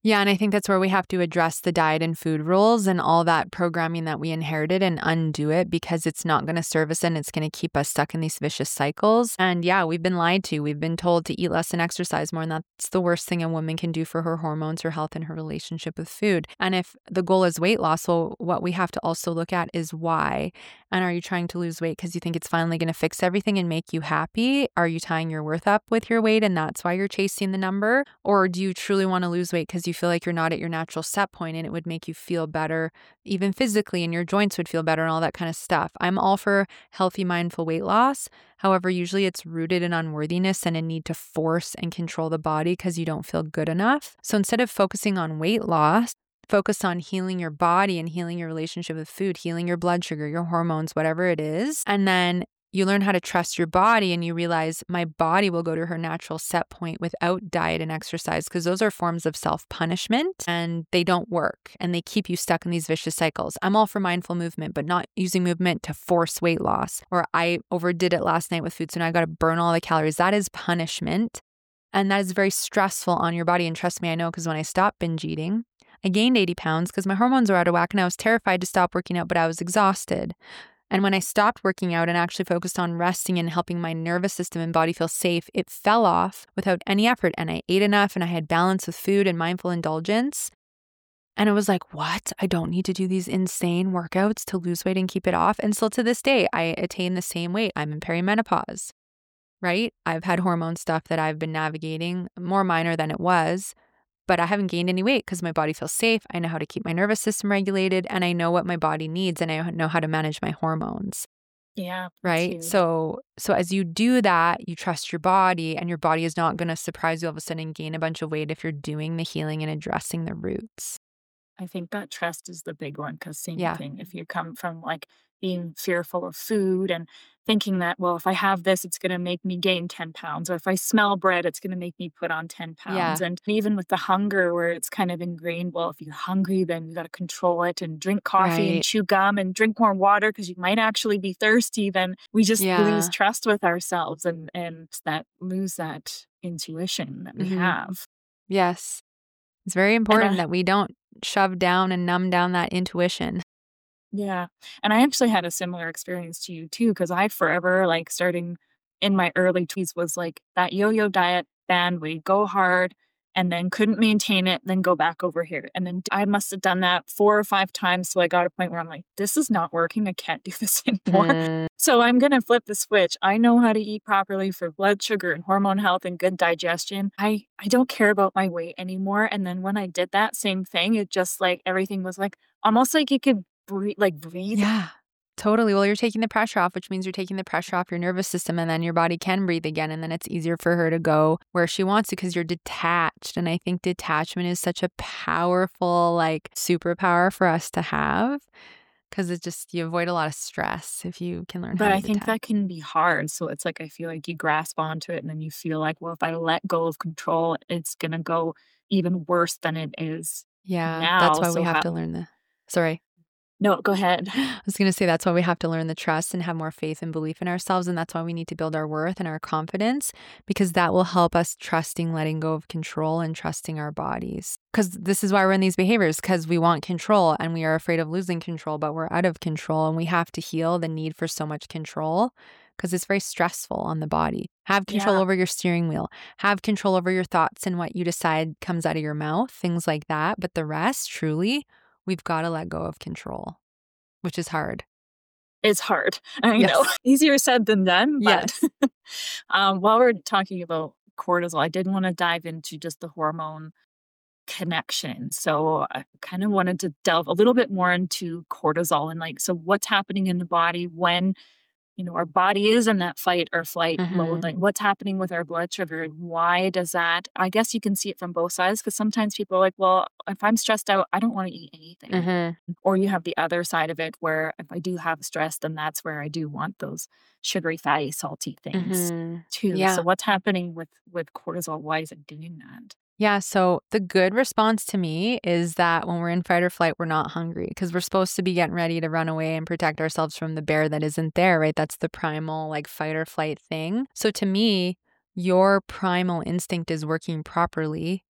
S1: Yeah, and I think that's where we have to address the diet and food rules and all that programming that we inherited and undo it, because it's not going to serve us and it's going to keep us stuck in these vicious cycles. And yeah, we've been lied to. We've been told to eat less and exercise more, and that's the worst thing a woman can do for her hormones, her health, and her relationship with food. And if the goal is weight loss, well, what we have to also look at is why. And are you trying to lose weight because you think it's finally going to fix everything and make you happy? Are you tying your worth up with your weight and that's why you're chasing the number? Or do you truly want to lose weight because you feel like you're not at your natural set point and it would make you feel better, even physically, and your joints would feel better and all that kind of stuff? I'm all for healthy, mindful weight loss. However, usually it's rooted in unworthiness and a need to force and control the body because you don't feel good enough. So instead of focusing on weight loss, focus on healing your body and healing your relationship with food, healing your blood sugar, your hormones, whatever it is. And then you learn how to trust your body and you realize my body will go to her natural set point without diet and exercise, because those are forms of self-punishment and they don't work and they keep you stuck in these vicious cycles. I'm all for mindful movement, but not using movement to force weight loss. Or I overdid it last night with food, so now I got to burn all the calories. That is punishment. And that is very stressful on your body. And trust me, I know, because when I stopped binge eating, I gained eighty pounds because my hormones were out of whack and I was terrified to stop working out, but I was exhausted. And when I stopped working out and actually focused on resting and helping my nervous system and body feel safe, it fell off without any effort. And I ate enough and I had balance with food and mindful indulgence. And it was like, what? I don't need to do these insane workouts to lose weight and keep it off. And still to this day, I attain the same weight. I'm in perimenopause, right? I've had hormone stuff that I've been navigating, more minor than it was. But I haven't gained any weight because my body feels safe. I know how to keep my nervous system regulated and I know what my body needs and I know how to manage my hormones.
S2: Yeah.
S1: Right. So, so as you do that, you trust your body and your body is not going to surprise you all of a sudden and gain a bunch of weight if you're doing the healing and addressing the roots.
S2: I think that trust is the big one, because same
S1: Yeah.
S2: thing. If you come from like being fearful of food and thinking that, well, if I have this, it's going to make me gain ten pounds, or if I smell bread, it's going to make me put on ten pounds.
S1: Yeah.
S2: And even with the hunger where it's kind of ingrained, well, if you're hungry, then you got to control it and drink coffee and
S1: Right.
S2: chew gum and drink more water because you might actually be thirsty. Then we just
S1: Yeah.
S2: lose trust with ourselves and, and that lose that intuition that we
S1: Mhm.
S2: have.
S1: Yes. It's very important
S2: uh,
S1: that we don't shove down and numb down that intuition.
S2: Yeah. And I actually had a similar experience to you too, because I forever, like starting in my early twenties, was like that yo-yo diet band. We go hard and then couldn't maintain it, then go back over here. And then I must have done that four or five times. So I got a point where I'm like, this is not working. I can't do this anymore.
S1: Mm.
S2: So I'm going to flip the switch. I know how to eat properly for blood sugar and hormone health and good digestion. I, I don't care about my weight anymore. And then when I did that same thing, it just like everything was like almost like you could breathe, like breathe.
S1: Yeah, totally. Well, you're taking the pressure off, which means you're taking the pressure off your nervous system, and then your body can breathe again. And then it's easier for her to go where she wants to because you're detached. And I think detachment is such a powerful, like, superpower for us to have, because it just, you avoid a lot of stress if you can learn
S2: But
S1: how to
S2: I think
S1: detach.
S2: that can be hard. So it's like, I feel like you grasp onto it and then you feel like, well, if I let go of control, it's going to go even worse than it is
S1: Yeah,
S2: now.
S1: that's why we
S2: So
S1: have
S2: how,
S1: to learn the, sorry.
S2: no, go ahead.
S1: I was going to say that's why we have to learn the trust and have more faith and belief in ourselves. And that's why we need to build our worth and our confidence, because that will help us trusting letting go of control and trusting our bodies. Because this is why we're in these behaviors, because we want control and we are afraid of losing control, but we're out of control and we have to heal the need for so much control, because it's very stressful on the body. Have control
S2: Yeah.
S1: over your steering wheel. Have control over your thoughts and what you decide comes out of your mouth, things like that. But the rest, truly, we've got to let go of control, which is hard.
S2: It's hard. I
S1: Yes.
S2: know. Easier said than done. But
S1: Yes.
S2: um, while we're talking about cortisol, I did want to dive into just the hormone connection. So I kind of wanted to delve a little bit more into cortisol and like, so what's happening in the body when, you know, our body is in that fight or flight mode,
S1: Mhm.
S2: like what's happening with our blood sugar and why does that, I guess you can see it from both sides, because sometimes people are like, well, if I'm stressed out, I don't want to eat anything.
S1: Mhm.
S2: Or you have the other side of it where if I do have stress, then that's where I do want those sugary, fatty, salty things
S1: Mhm.
S2: too.
S1: Yeah.
S2: So what's happening with, with cortisol? Why is it doing that?
S1: Yeah. So the good response to me is that when we're in fight or flight, we're not hungry, because we're supposed to be getting ready to run away and protect ourselves from the bear that isn't there, right? That's the primal, like, fight or flight thing. So to me, your primal instinct is working properly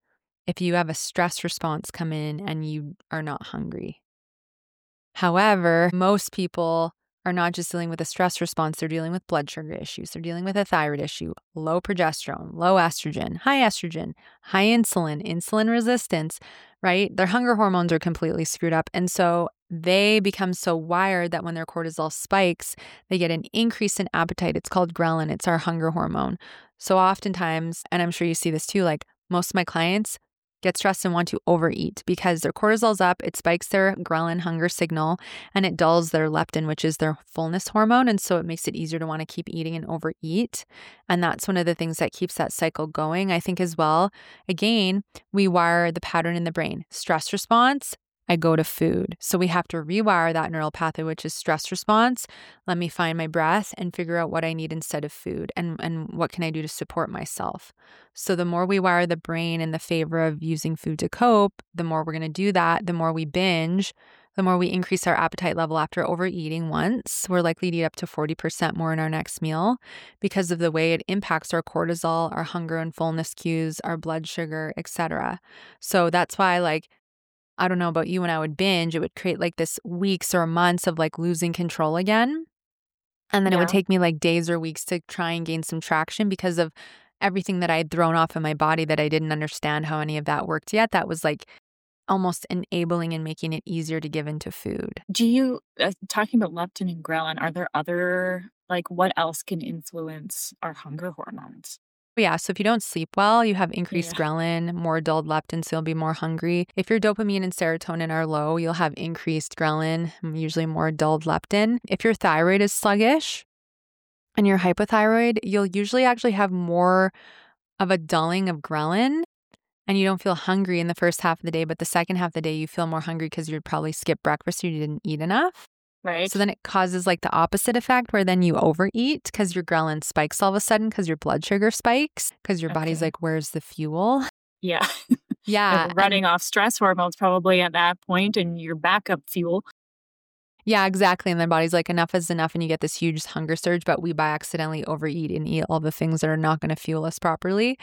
S1: if you have a stress response come in and you are not hungry. However, most people are not just dealing with a stress response, they're dealing with blood sugar issues, they're dealing with a thyroid issue, low progesterone, low estrogen, high estrogen, high insulin, insulin resistance, right? Their hunger hormones are completely screwed up. And so they become so wired that when their cortisol spikes, they get an increase in appetite. It's called ghrelin. It's our hunger hormone. So oftentimes, and I'm sure you see this too, like most of my clients get stressed and want to overeat because their cortisol's up, it spikes their ghrelin hunger signal, and it dulls their leptin, which is their fullness hormone. And so it makes it easier to want to keep eating and overeat. And that's one of the things that keeps that cycle going, I think, as well. Again, we wire the pattern in the brain. Stress response, I go to food. So we have to rewire that neural pathway, which is stress response. Let me find my breath and figure out what I need instead of food, and, and what can I do to support myself. So the more we wire the brain in the favor of using food to cope, the more we're going to do that. The more we binge, the more we increase our appetite level after overeating once. We're likely to eat up to forty percent more in our next meal because of the way it impacts our cortisol, our hunger and fullness cues, our blood sugar, et cetera. So that's why, like, I don't know about you, when I would binge, it would create like this weeks or months of like losing control again. And then yeah. It would take me like days or weeks to try and gain some traction because of everything that I had thrown off in my body that I didn't understand how any of that worked yet. That was like almost enabling and making it easier to give into food.
S2: Do you, uh, talking about leptin and ghrelin, are there other, like what else can influence our hunger hormones?
S1: Yeah, so if you don't sleep well, you have increased
S2: Yeah.
S1: ghrelin, more dulled leptin, so you'll be more hungry. If your dopamine and serotonin are low, you'll have increased ghrelin, usually more dulled leptin. If your thyroid is sluggish and you're hypothyroid, you'll usually actually have more of a dulling of ghrelin, and you don't feel hungry in the first half of the day, but the second half of the day, you feel more hungry because you probably skipped breakfast or you didn't eat enough.
S2: Right.
S1: So then it causes like the opposite effect where then you overeat because your ghrelin spikes all of a sudden because your blood sugar spikes because your body's
S2: Okay.
S1: like, where's the fuel?
S2: Yeah.
S1: Yeah.
S2: You're running
S1: and-
S2: off stress hormones probably at that point and your backup fuel.
S1: Yeah, exactly. And the body's like, enough is enough. And you get this huge hunger surge, but we by accidentally overeat and eat all the things that are not going to fuel us properly.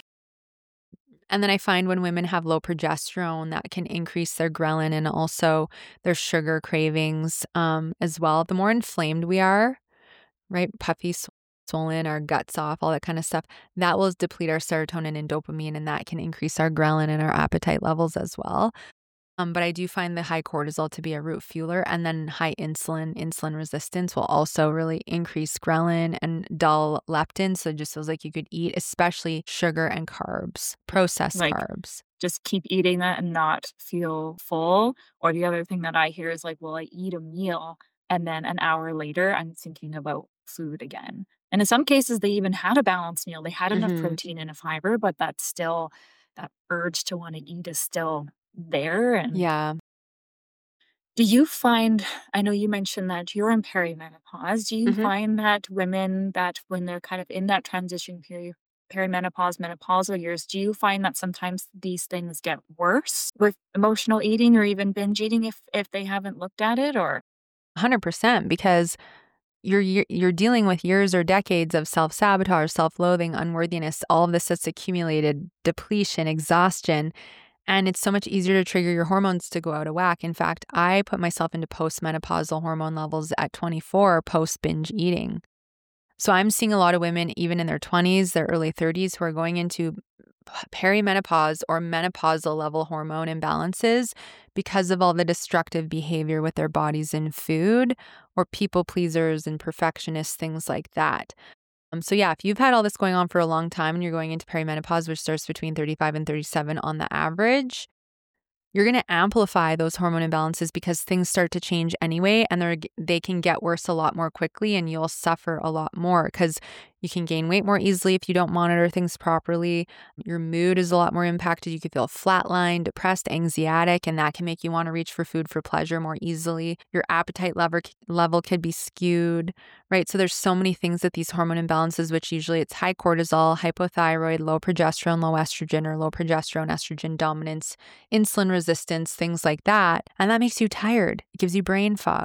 S1: And then I find when women have low progesterone, that can increase their ghrelin and also their sugar cravings um, as well. The more inflamed we are, right, puffy, swollen, our guts off, all that kind of stuff, that will deplete our serotonin and dopamine, and that can increase our ghrelin and our appetite levels as well. Um, but I do find the high cortisol to be a root fueler, and then high insulin, insulin resistance will also really increase ghrelin and dull leptin. So it just feels like you could eat, especially sugar and carbs, processed
S2: Like,
S1: carbs.
S2: Just keep eating that and not feel full. Or the other thing that I hear is like, well, I eat a meal and then an hour later, I'm thinking about food again. And in some cases, they even had a balanced meal. They had enough
S1: Mhm.
S2: protein and fiber, but that's still, that urge to want to eat is still there. And
S1: Yeah.
S2: do you find, I know you mentioned that you're in perimenopause. Do you
S1: Mhm.
S2: find that women that when they're kind of in that transition period, perimenopause, menopausal years, do you find that sometimes these things get worse with emotional eating or even binge eating if if they haven't looked at it? Or
S1: one hundred percent, because you're you're you're dealing with years or decades of self-sabotage, self-loathing, unworthiness, all of this that's accumulated, depletion, exhaustion. And it's so much easier to trigger your hormones to go out of whack. In fact, I put myself into postmenopausal hormone levels at twenty-four post binge eating. So I'm seeing a lot of women, even in their twenties, their early thirties, who are going into perimenopause or menopausal level hormone imbalances because of all the destructive behavior with their bodies in food, or people pleasers and perfectionists, things like that. Um, so yeah, if you've had all this going on for a long time and you're going into perimenopause, which starts between thirty-five and thirty-seven on the average, you're going to amplify those hormone imbalances because things start to change anyway, and they're, they can get worse a lot more quickly, and you'll suffer a lot more because you can gain weight more easily if you don't monitor things properly. Your mood is a lot more impacted. You could feel flatlined, depressed, anxietic, and that can make you want to reach for food for pleasure more easily. Your appetite level, level could be skewed, right? So there's so many things that these hormone imbalances, which usually it's high cortisol, hypothyroid, low progesterone, low estrogen, or low progesterone, estrogen dominance, insulin resistance, things like that. And that makes you tired. It gives you brain fog.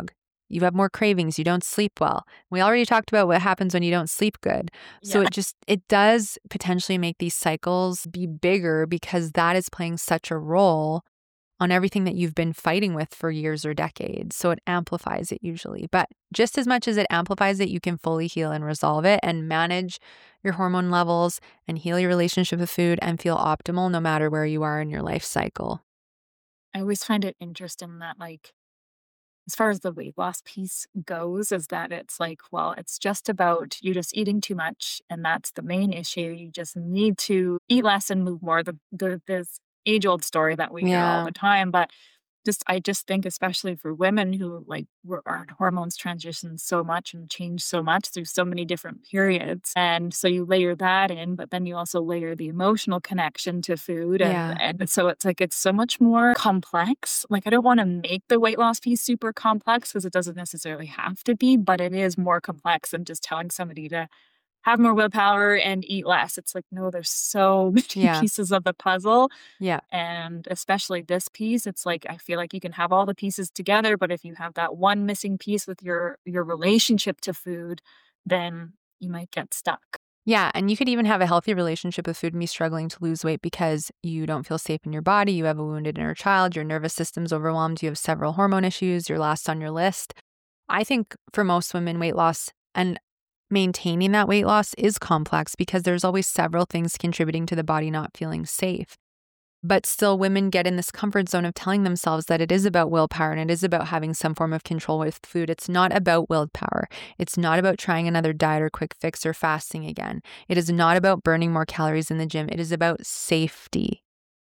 S1: You have more cravings. You don't sleep well. We already talked about what happens when you don't sleep good. So
S2: Yeah.
S1: it just, it does potentially make these cycles be bigger because that is playing such a role on everything that you've been fighting with for years or decades. So it amplifies it usually. But just as much as it amplifies it, you can fully heal and resolve it and manage your hormone levels and heal your relationship with food and feel optimal no matter where you are in your life cycle.
S2: I always find it interesting that, like, as far as the weight loss piece goes, is that it's like, well, it's just about you just eating too much, and that's the main issue. You just need to eat less and move more. The, the this age old story that we hear all
S1: Yeah.
S2: the time, but just I just think, especially for women who like were, our hormones transition so much and change so much through so many different periods, and so you layer that in, but then you also layer the emotional connection to food, and
S1: Yeah.
S2: and so it's like it's so much more complex. Like, I don't want to make the weight loss piece super complex because it doesn't necessarily have to be, but it is more complex than just telling somebody to have more willpower and eat less. It's like, no, there's so many
S1: Yeah.
S2: pieces of the puzzle.
S1: Yeah.
S2: And especially this piece, it's like, I feel like you can have all the pieces together, but if you have that one missing piece with your your relationship to food, then you might get stuck.
S1: Yeah. And you could even have a healthy relationship with food and be struggling to lose weight because you don't feel safe in your body. You have a wounded inner child. Your nervous system's overwhelmed. You have several hormone issues. You're last on your list. I think for most women, weight loss and maintaining that weight loss is complex because there's always several things contributing to the body not feeling safe. But still, women get in this comfort zone of telling themselves that it is about willpower and it is about having some form of control with food. It's not about willpower. It's not about trying another diet or quick fix or fasting again. It is not about burning more calories in the gym. It is about safety.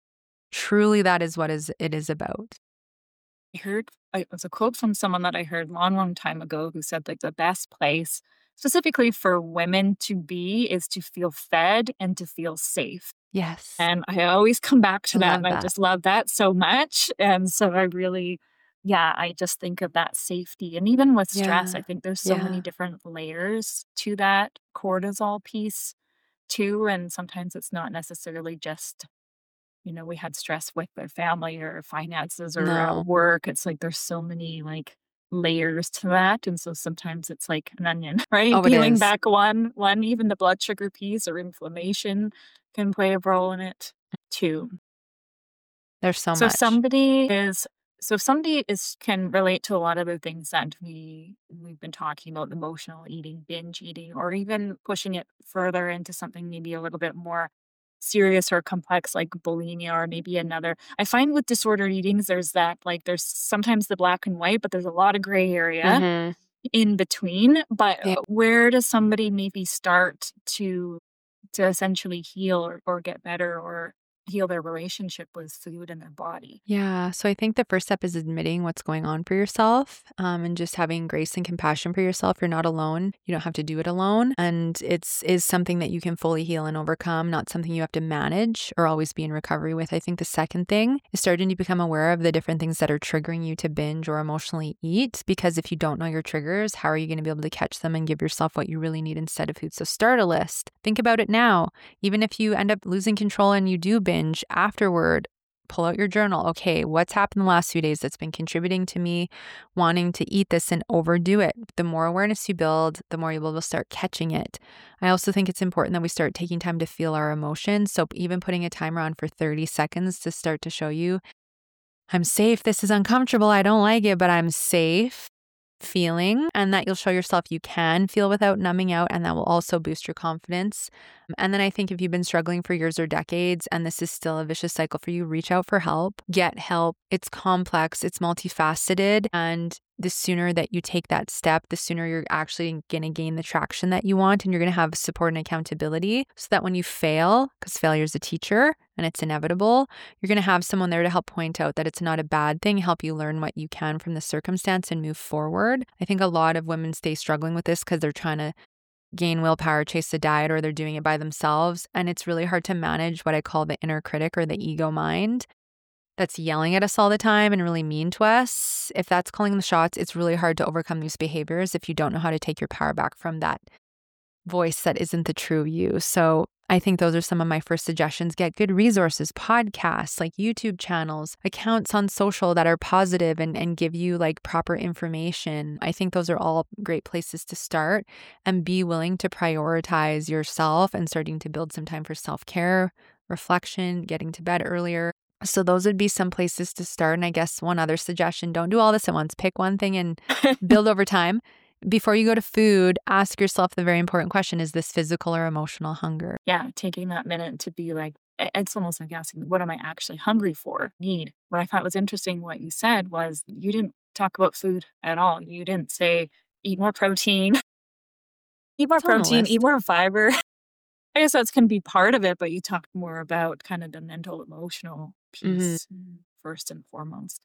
S1: Truly, that is what is it is about.
S2: I heard it was a quote from someone that I heard long, long time ago who said, like, the best place specifically for women to be is to feel fed and to feel safe.
S1: Yes.
S2: And I always come back to
S1: I
S2: that,
S1: love
S2: and I
S1: that.
S2: just love that so much. And so I really, yeah, I just think of that safety. And even with stress,
S1: Yeah.
S2: I think there's so
S1: Yeah.
S2: many different layers to that cortisol piece too. And sometimes it's not necessarily just, you know, we had stress with their family or finances or
S1: No.
S2: at work. It's like there's so many like layers to that. And so sometimes it's like an onion, right?
S1: Oh, it
S2: Peeling
S1: is.
S2: back one, one, even the blood sugar piece or inflammation can play a role in it too.
S1: There's so
S2: So if
S1: much.
S2: somebody is so if somebody is can relate to a lot of the things that we we've been talking about, emotional eating, binge eating, or even pushing it further into something maybe a little bit more serious or complex like bulimia or maybe another. I find with disordered eatings there's that like there's sometimes the black and white, but there's a lot of gray area
S1: Mhm.
S2: in between. But
S1: Yeah.
S2: uh, where does somebody maybe start to to essentially heal or, or get better or heal their relationship with food and their body?
S1: Yeah. So I think the first step is admitting what's going on for yourself, um, and just having grace and compassion for yourself. You're not alone. You don't have to do it alone. And it's is something that you can fully heal and overcome, not something you have to manage or always be in recovery with. I think the second thing is starting to become aware of the different things that are triggering you to binge or emotionally eat. Because if you don't know your triggers, how are you going to be able to catch them and give yourself what you really need instead of food? So start a list. Think about it now. Even if you end up losing control and you do binge, afterward, pull out your journal. Okay, what's happened the last few days that's been contributing to me wanting to eat this and overdo it? The more awareness you build, the more you'll be able to start catching it. I also think it's important that we start taking time to feel our emotions. So even putting a timer on for thirty seconds to start to show you, I'm safe. This is uncomfortable. I don't like it, but I'm safe feeling, and that you'll show yourself you can feel without numbing out, and that will also boost your confidence. And then I think if you've been struggling for years or decades and this is still a vicious cycle for you, reach out for help, get help. It's complex, it's multifaceted, and the sooner that you take that step, the sooner you're actually going to gain the traction that you want, and you're going to have support and accountability so that when you fail, because failure is a teacher and it's inevitable, you're going to have someone there to help point out that it's not a bad thing, help you learn what you can from the circumstance and move forward. I think a lot of women stay struggling with this because they're trying to gain willpower, chase a diet, or they're doing it by themselves. And it's really hard to manage what I call the inner critic or the ego mind that's yelling at us all the time and really mean to us. If that's calling the shots, it's really hard to overcome these behaviors if you don't know how to take your power back from that voice that isn't the true you. So I think those are some of my first suggestions. Get good resources, podcasts, like YouTube channels, accounts on social that are positive and, and give you like proper information. I think those are all great places to start, and be willing to prioritize yourself and starting to build some time for self-care, reflection, getting to bed earlier. So those would be some places to start. And I guess one other suggestion, don't do all this at once. Pick one thing and build over time. Before you go to food, ask yourself the very important question, is this physical or emotional hunger?
S2: Yeah, taking that minute to be like, it's almost like asking, what am I actually hungry for, need? What I thought was interesting, what you said was you didn't talk about food at all. You didn't say, eat more protein, eat more
S1: It's on the
S2: protein, eat
S1: list.
S2: more fiber. I guess that's going to be part of it, but you talked more about kind of the mental, emotional piece
S1: Mhm.
S2: first and foremost.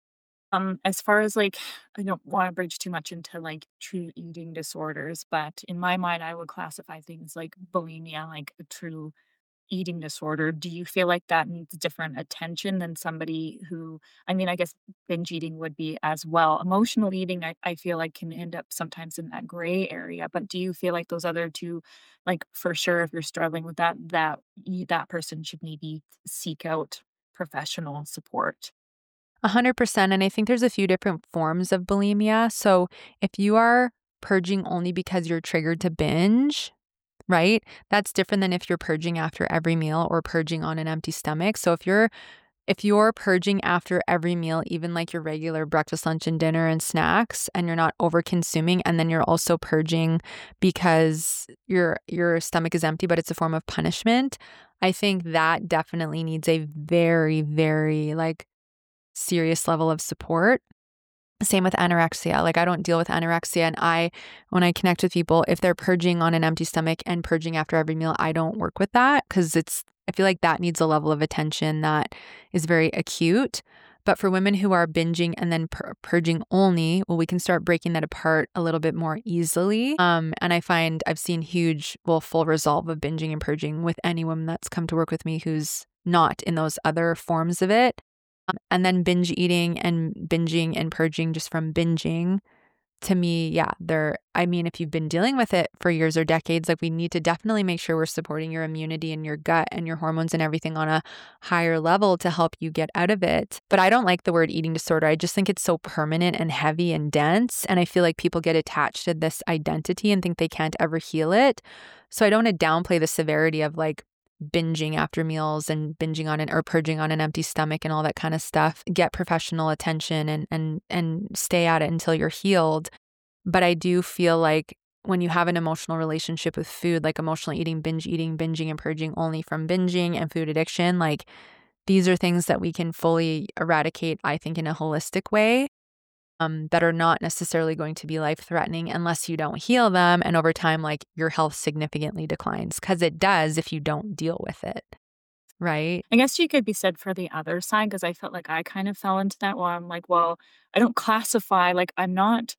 S2: Um, as far as like, I don't want to bridge too much into like true eating disorders, but in my mind, I would classify things like bulimia like a true eating disorder. Do you feel like that needs different attention than somebody who, I mean, I guess binge eating would be as well. Emotional eating, I, I feel like can end up sometimes in that gray area. But do you feel like those other two, like for sure, if you're struggling with that, that you, that person should maybe seek out professional support?
S1: A hundred percent. And I think there's a few different forms of bulimia. So if you are purging only because you're triggered to binge, right? That's different than if you're purging after every meal or purging on an empty stomach. So if you're if you're purging after every meal, even like your regular breakfast, lunch, and dinner and snacks, and you're not over consuming, and then you're also purging because your your stomach is empty, but it's a form of punishment, I think that definitely needs a very, very like serious level of support. Same with anorexia. Like I don't deal with anorexia, and I, when I connect with people, if they're purging on an empty stomach and purging after every meal, I don't work with that because it's, I feel like that needs a level of attention that is very acute. But for women who are binging and then pur- purging only, well, we can start breaking that apart a little bit more easily. Um, and I find I've seen huge, well, full resolve of binging and purging with any woman that's come to work with me who's not in those other forms of it. Um, and then binge eating and binging and purging just from binging, to me, yeah, they're, I mean, if you've been dealing with it for years or decades, like we need to definitely make sure we're supporting your immunity and your gut and your hormones and everything on a higher level to help you get out of it. But I don't like the word eating disorder. I just think it's so permanent and heavy and dense. And I feel like people get attached to this identity and think they can't ever heal it. So I don't want to downplay the severity of like binging after meals and binging on an or purging on an empty stomach and all that kind of stuff. Get professional attention and and and stay at it until you're healed. But I do feel like when you have an emotional relationship with food, like emotional eating, binge eating, binging and purging only from binging and food addiction, like these are things that we can fully eradicate, I think, in a holistic way. Um, that are not necessarily going to be life-threatening unless you don't heal them. And over time, like your health significantly declines because it does if you don't deal with it, right?
S2: I guess you could be said for the other side because I felt like I kind of fell into that where I'm like, well, I don't classify, like I'm not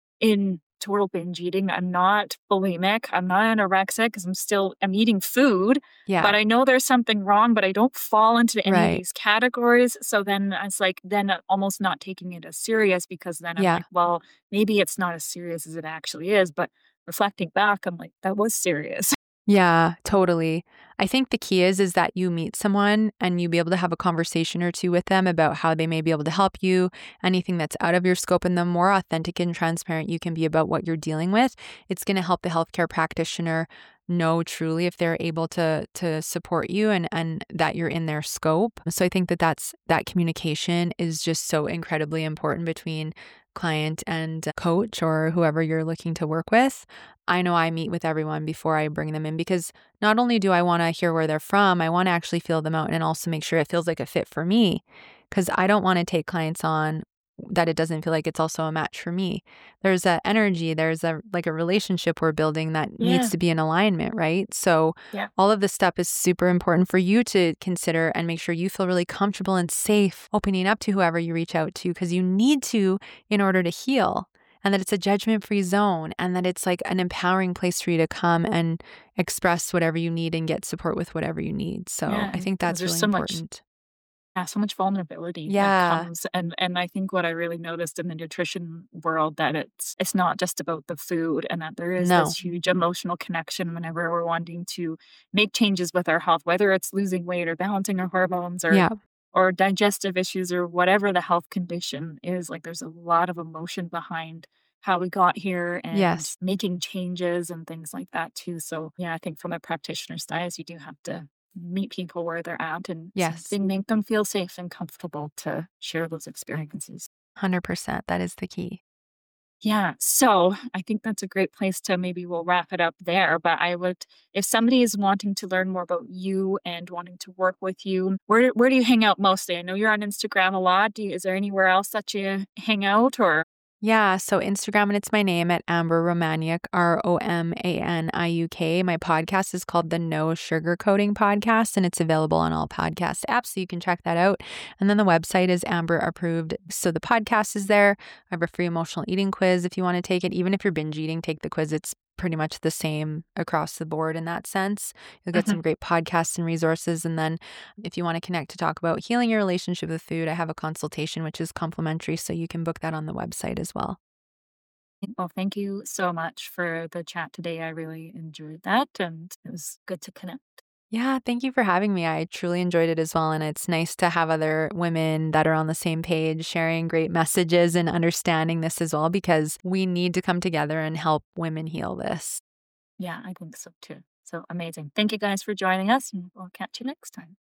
S2: in total binge eating. I'm not bulimic. I'm not anorexic because I'm still, I'm eating food,
S1: Yeah,
S2: but I know there's something wrong, but I don't fall into any of
S1: right.
S2: these categories. So then it's like, then almost not taking it as serious because then I'm
S1: Yeah.
S2: like, well, maybe it's not as serious as it actually is. But reflecting back, I'm like, that was serious.
S1: Yeah, totally. I think the key is is that you meet someone and you be able to have a conversation or two with them about how they may be able to help you, anything that's out of your scope, and the more authentic and transparent you can be about what you're dealing with, it's going to help the healthcare practitioner know truly if they're able to to support you and and that you're in their scope. So I think that that's that communication is just so incredibly important between client and coach or whoever you're looking to work with. I know I meet with everyone before I bring them in because not only do I want to hear where they're from, I want to actually feel them out and also make sure it feels like a fit for me because I don't want to take clients on that it doesn't feel like it's also a match for me. There's a energy, there's a like a relationship we're building that
S2: Yeah.
S1: needs to be in alignment, right? So
S2: Yeah.
S1: all of this stuff is super important for you to consider and make sure you feel really comfortable and safe opening up to whoever you reach out to because you need to in order to heal. And that it's a judgment-free zone and that it's like an empowering place for you to come and express whatever you need and get support with whatever you need. So
S2: Yeah,
S1: I think
S2: because
S1: that's
S2: there's
S1: really
S2: so much
S1: important.
S2: Yeah, so much vulnerability that
S1: Yeah.
S2: comes, and and I think what I really noticed in the nutrition world that it's it's not just about the food, and that there is
S1: No.
S2: this huge emotional connection whenever we're wanting to make changes with our health, whether it's losing weight or balancing our hormones or
S1: Yeah.
S2: or digestive issues or whatever the health condition is. Like there's a lot of emotion behind how we got here and
S1: Yes.
S2: making changes and things like that too. So yeah, I think from a practitioner's stance, you do have to meet people where they're at and
S1: Yes.
S2: something make them feel safe and comfortable to share those experiences.
S1: one hundred percent. That is the key.
S2: Yeah. So I think that's a great place to maybe we'll wrap it up there. But I would, if somebody is wanting to learn more about you and wanting to work with you, where where do you hang out mostly? I know you're on Instagram a lot. Do you, is there anywhere else that you hang out or?
S1: Yeah, so Instagram, and it's my name at Amber Romaniuk, R O M A N I U K. My podcast is called the No Sugarcoating Podcast, and it's available on all podcast apps, so you can check that out. And then the website is Amber approved. So the podcast is there. I have a free emotional eating quiz if you want to take it. Even if you're binge eating, take the quiz. It's pretty much the same across the board in that sense. You'll get
S2: Mhm.
S1: some great podcasts and resources. And then if you want to connect to talk about healing your relationship with food, I have a consultation, which is complimentary. So you can book that on the website as well.
S2: Well, thank you so much for the chat today. I really enjoyed that and it was good to connect.
S1: Yeah, thank you for having me. I truly enjoyed it as well. And it's nice to have other women that are on the same page sharing great messages and understanding this as well, because we need to come together and help women heal this.
S2: Yeah, I think so too. So amazing. Thank you guys for joining us and we'll catch you next time.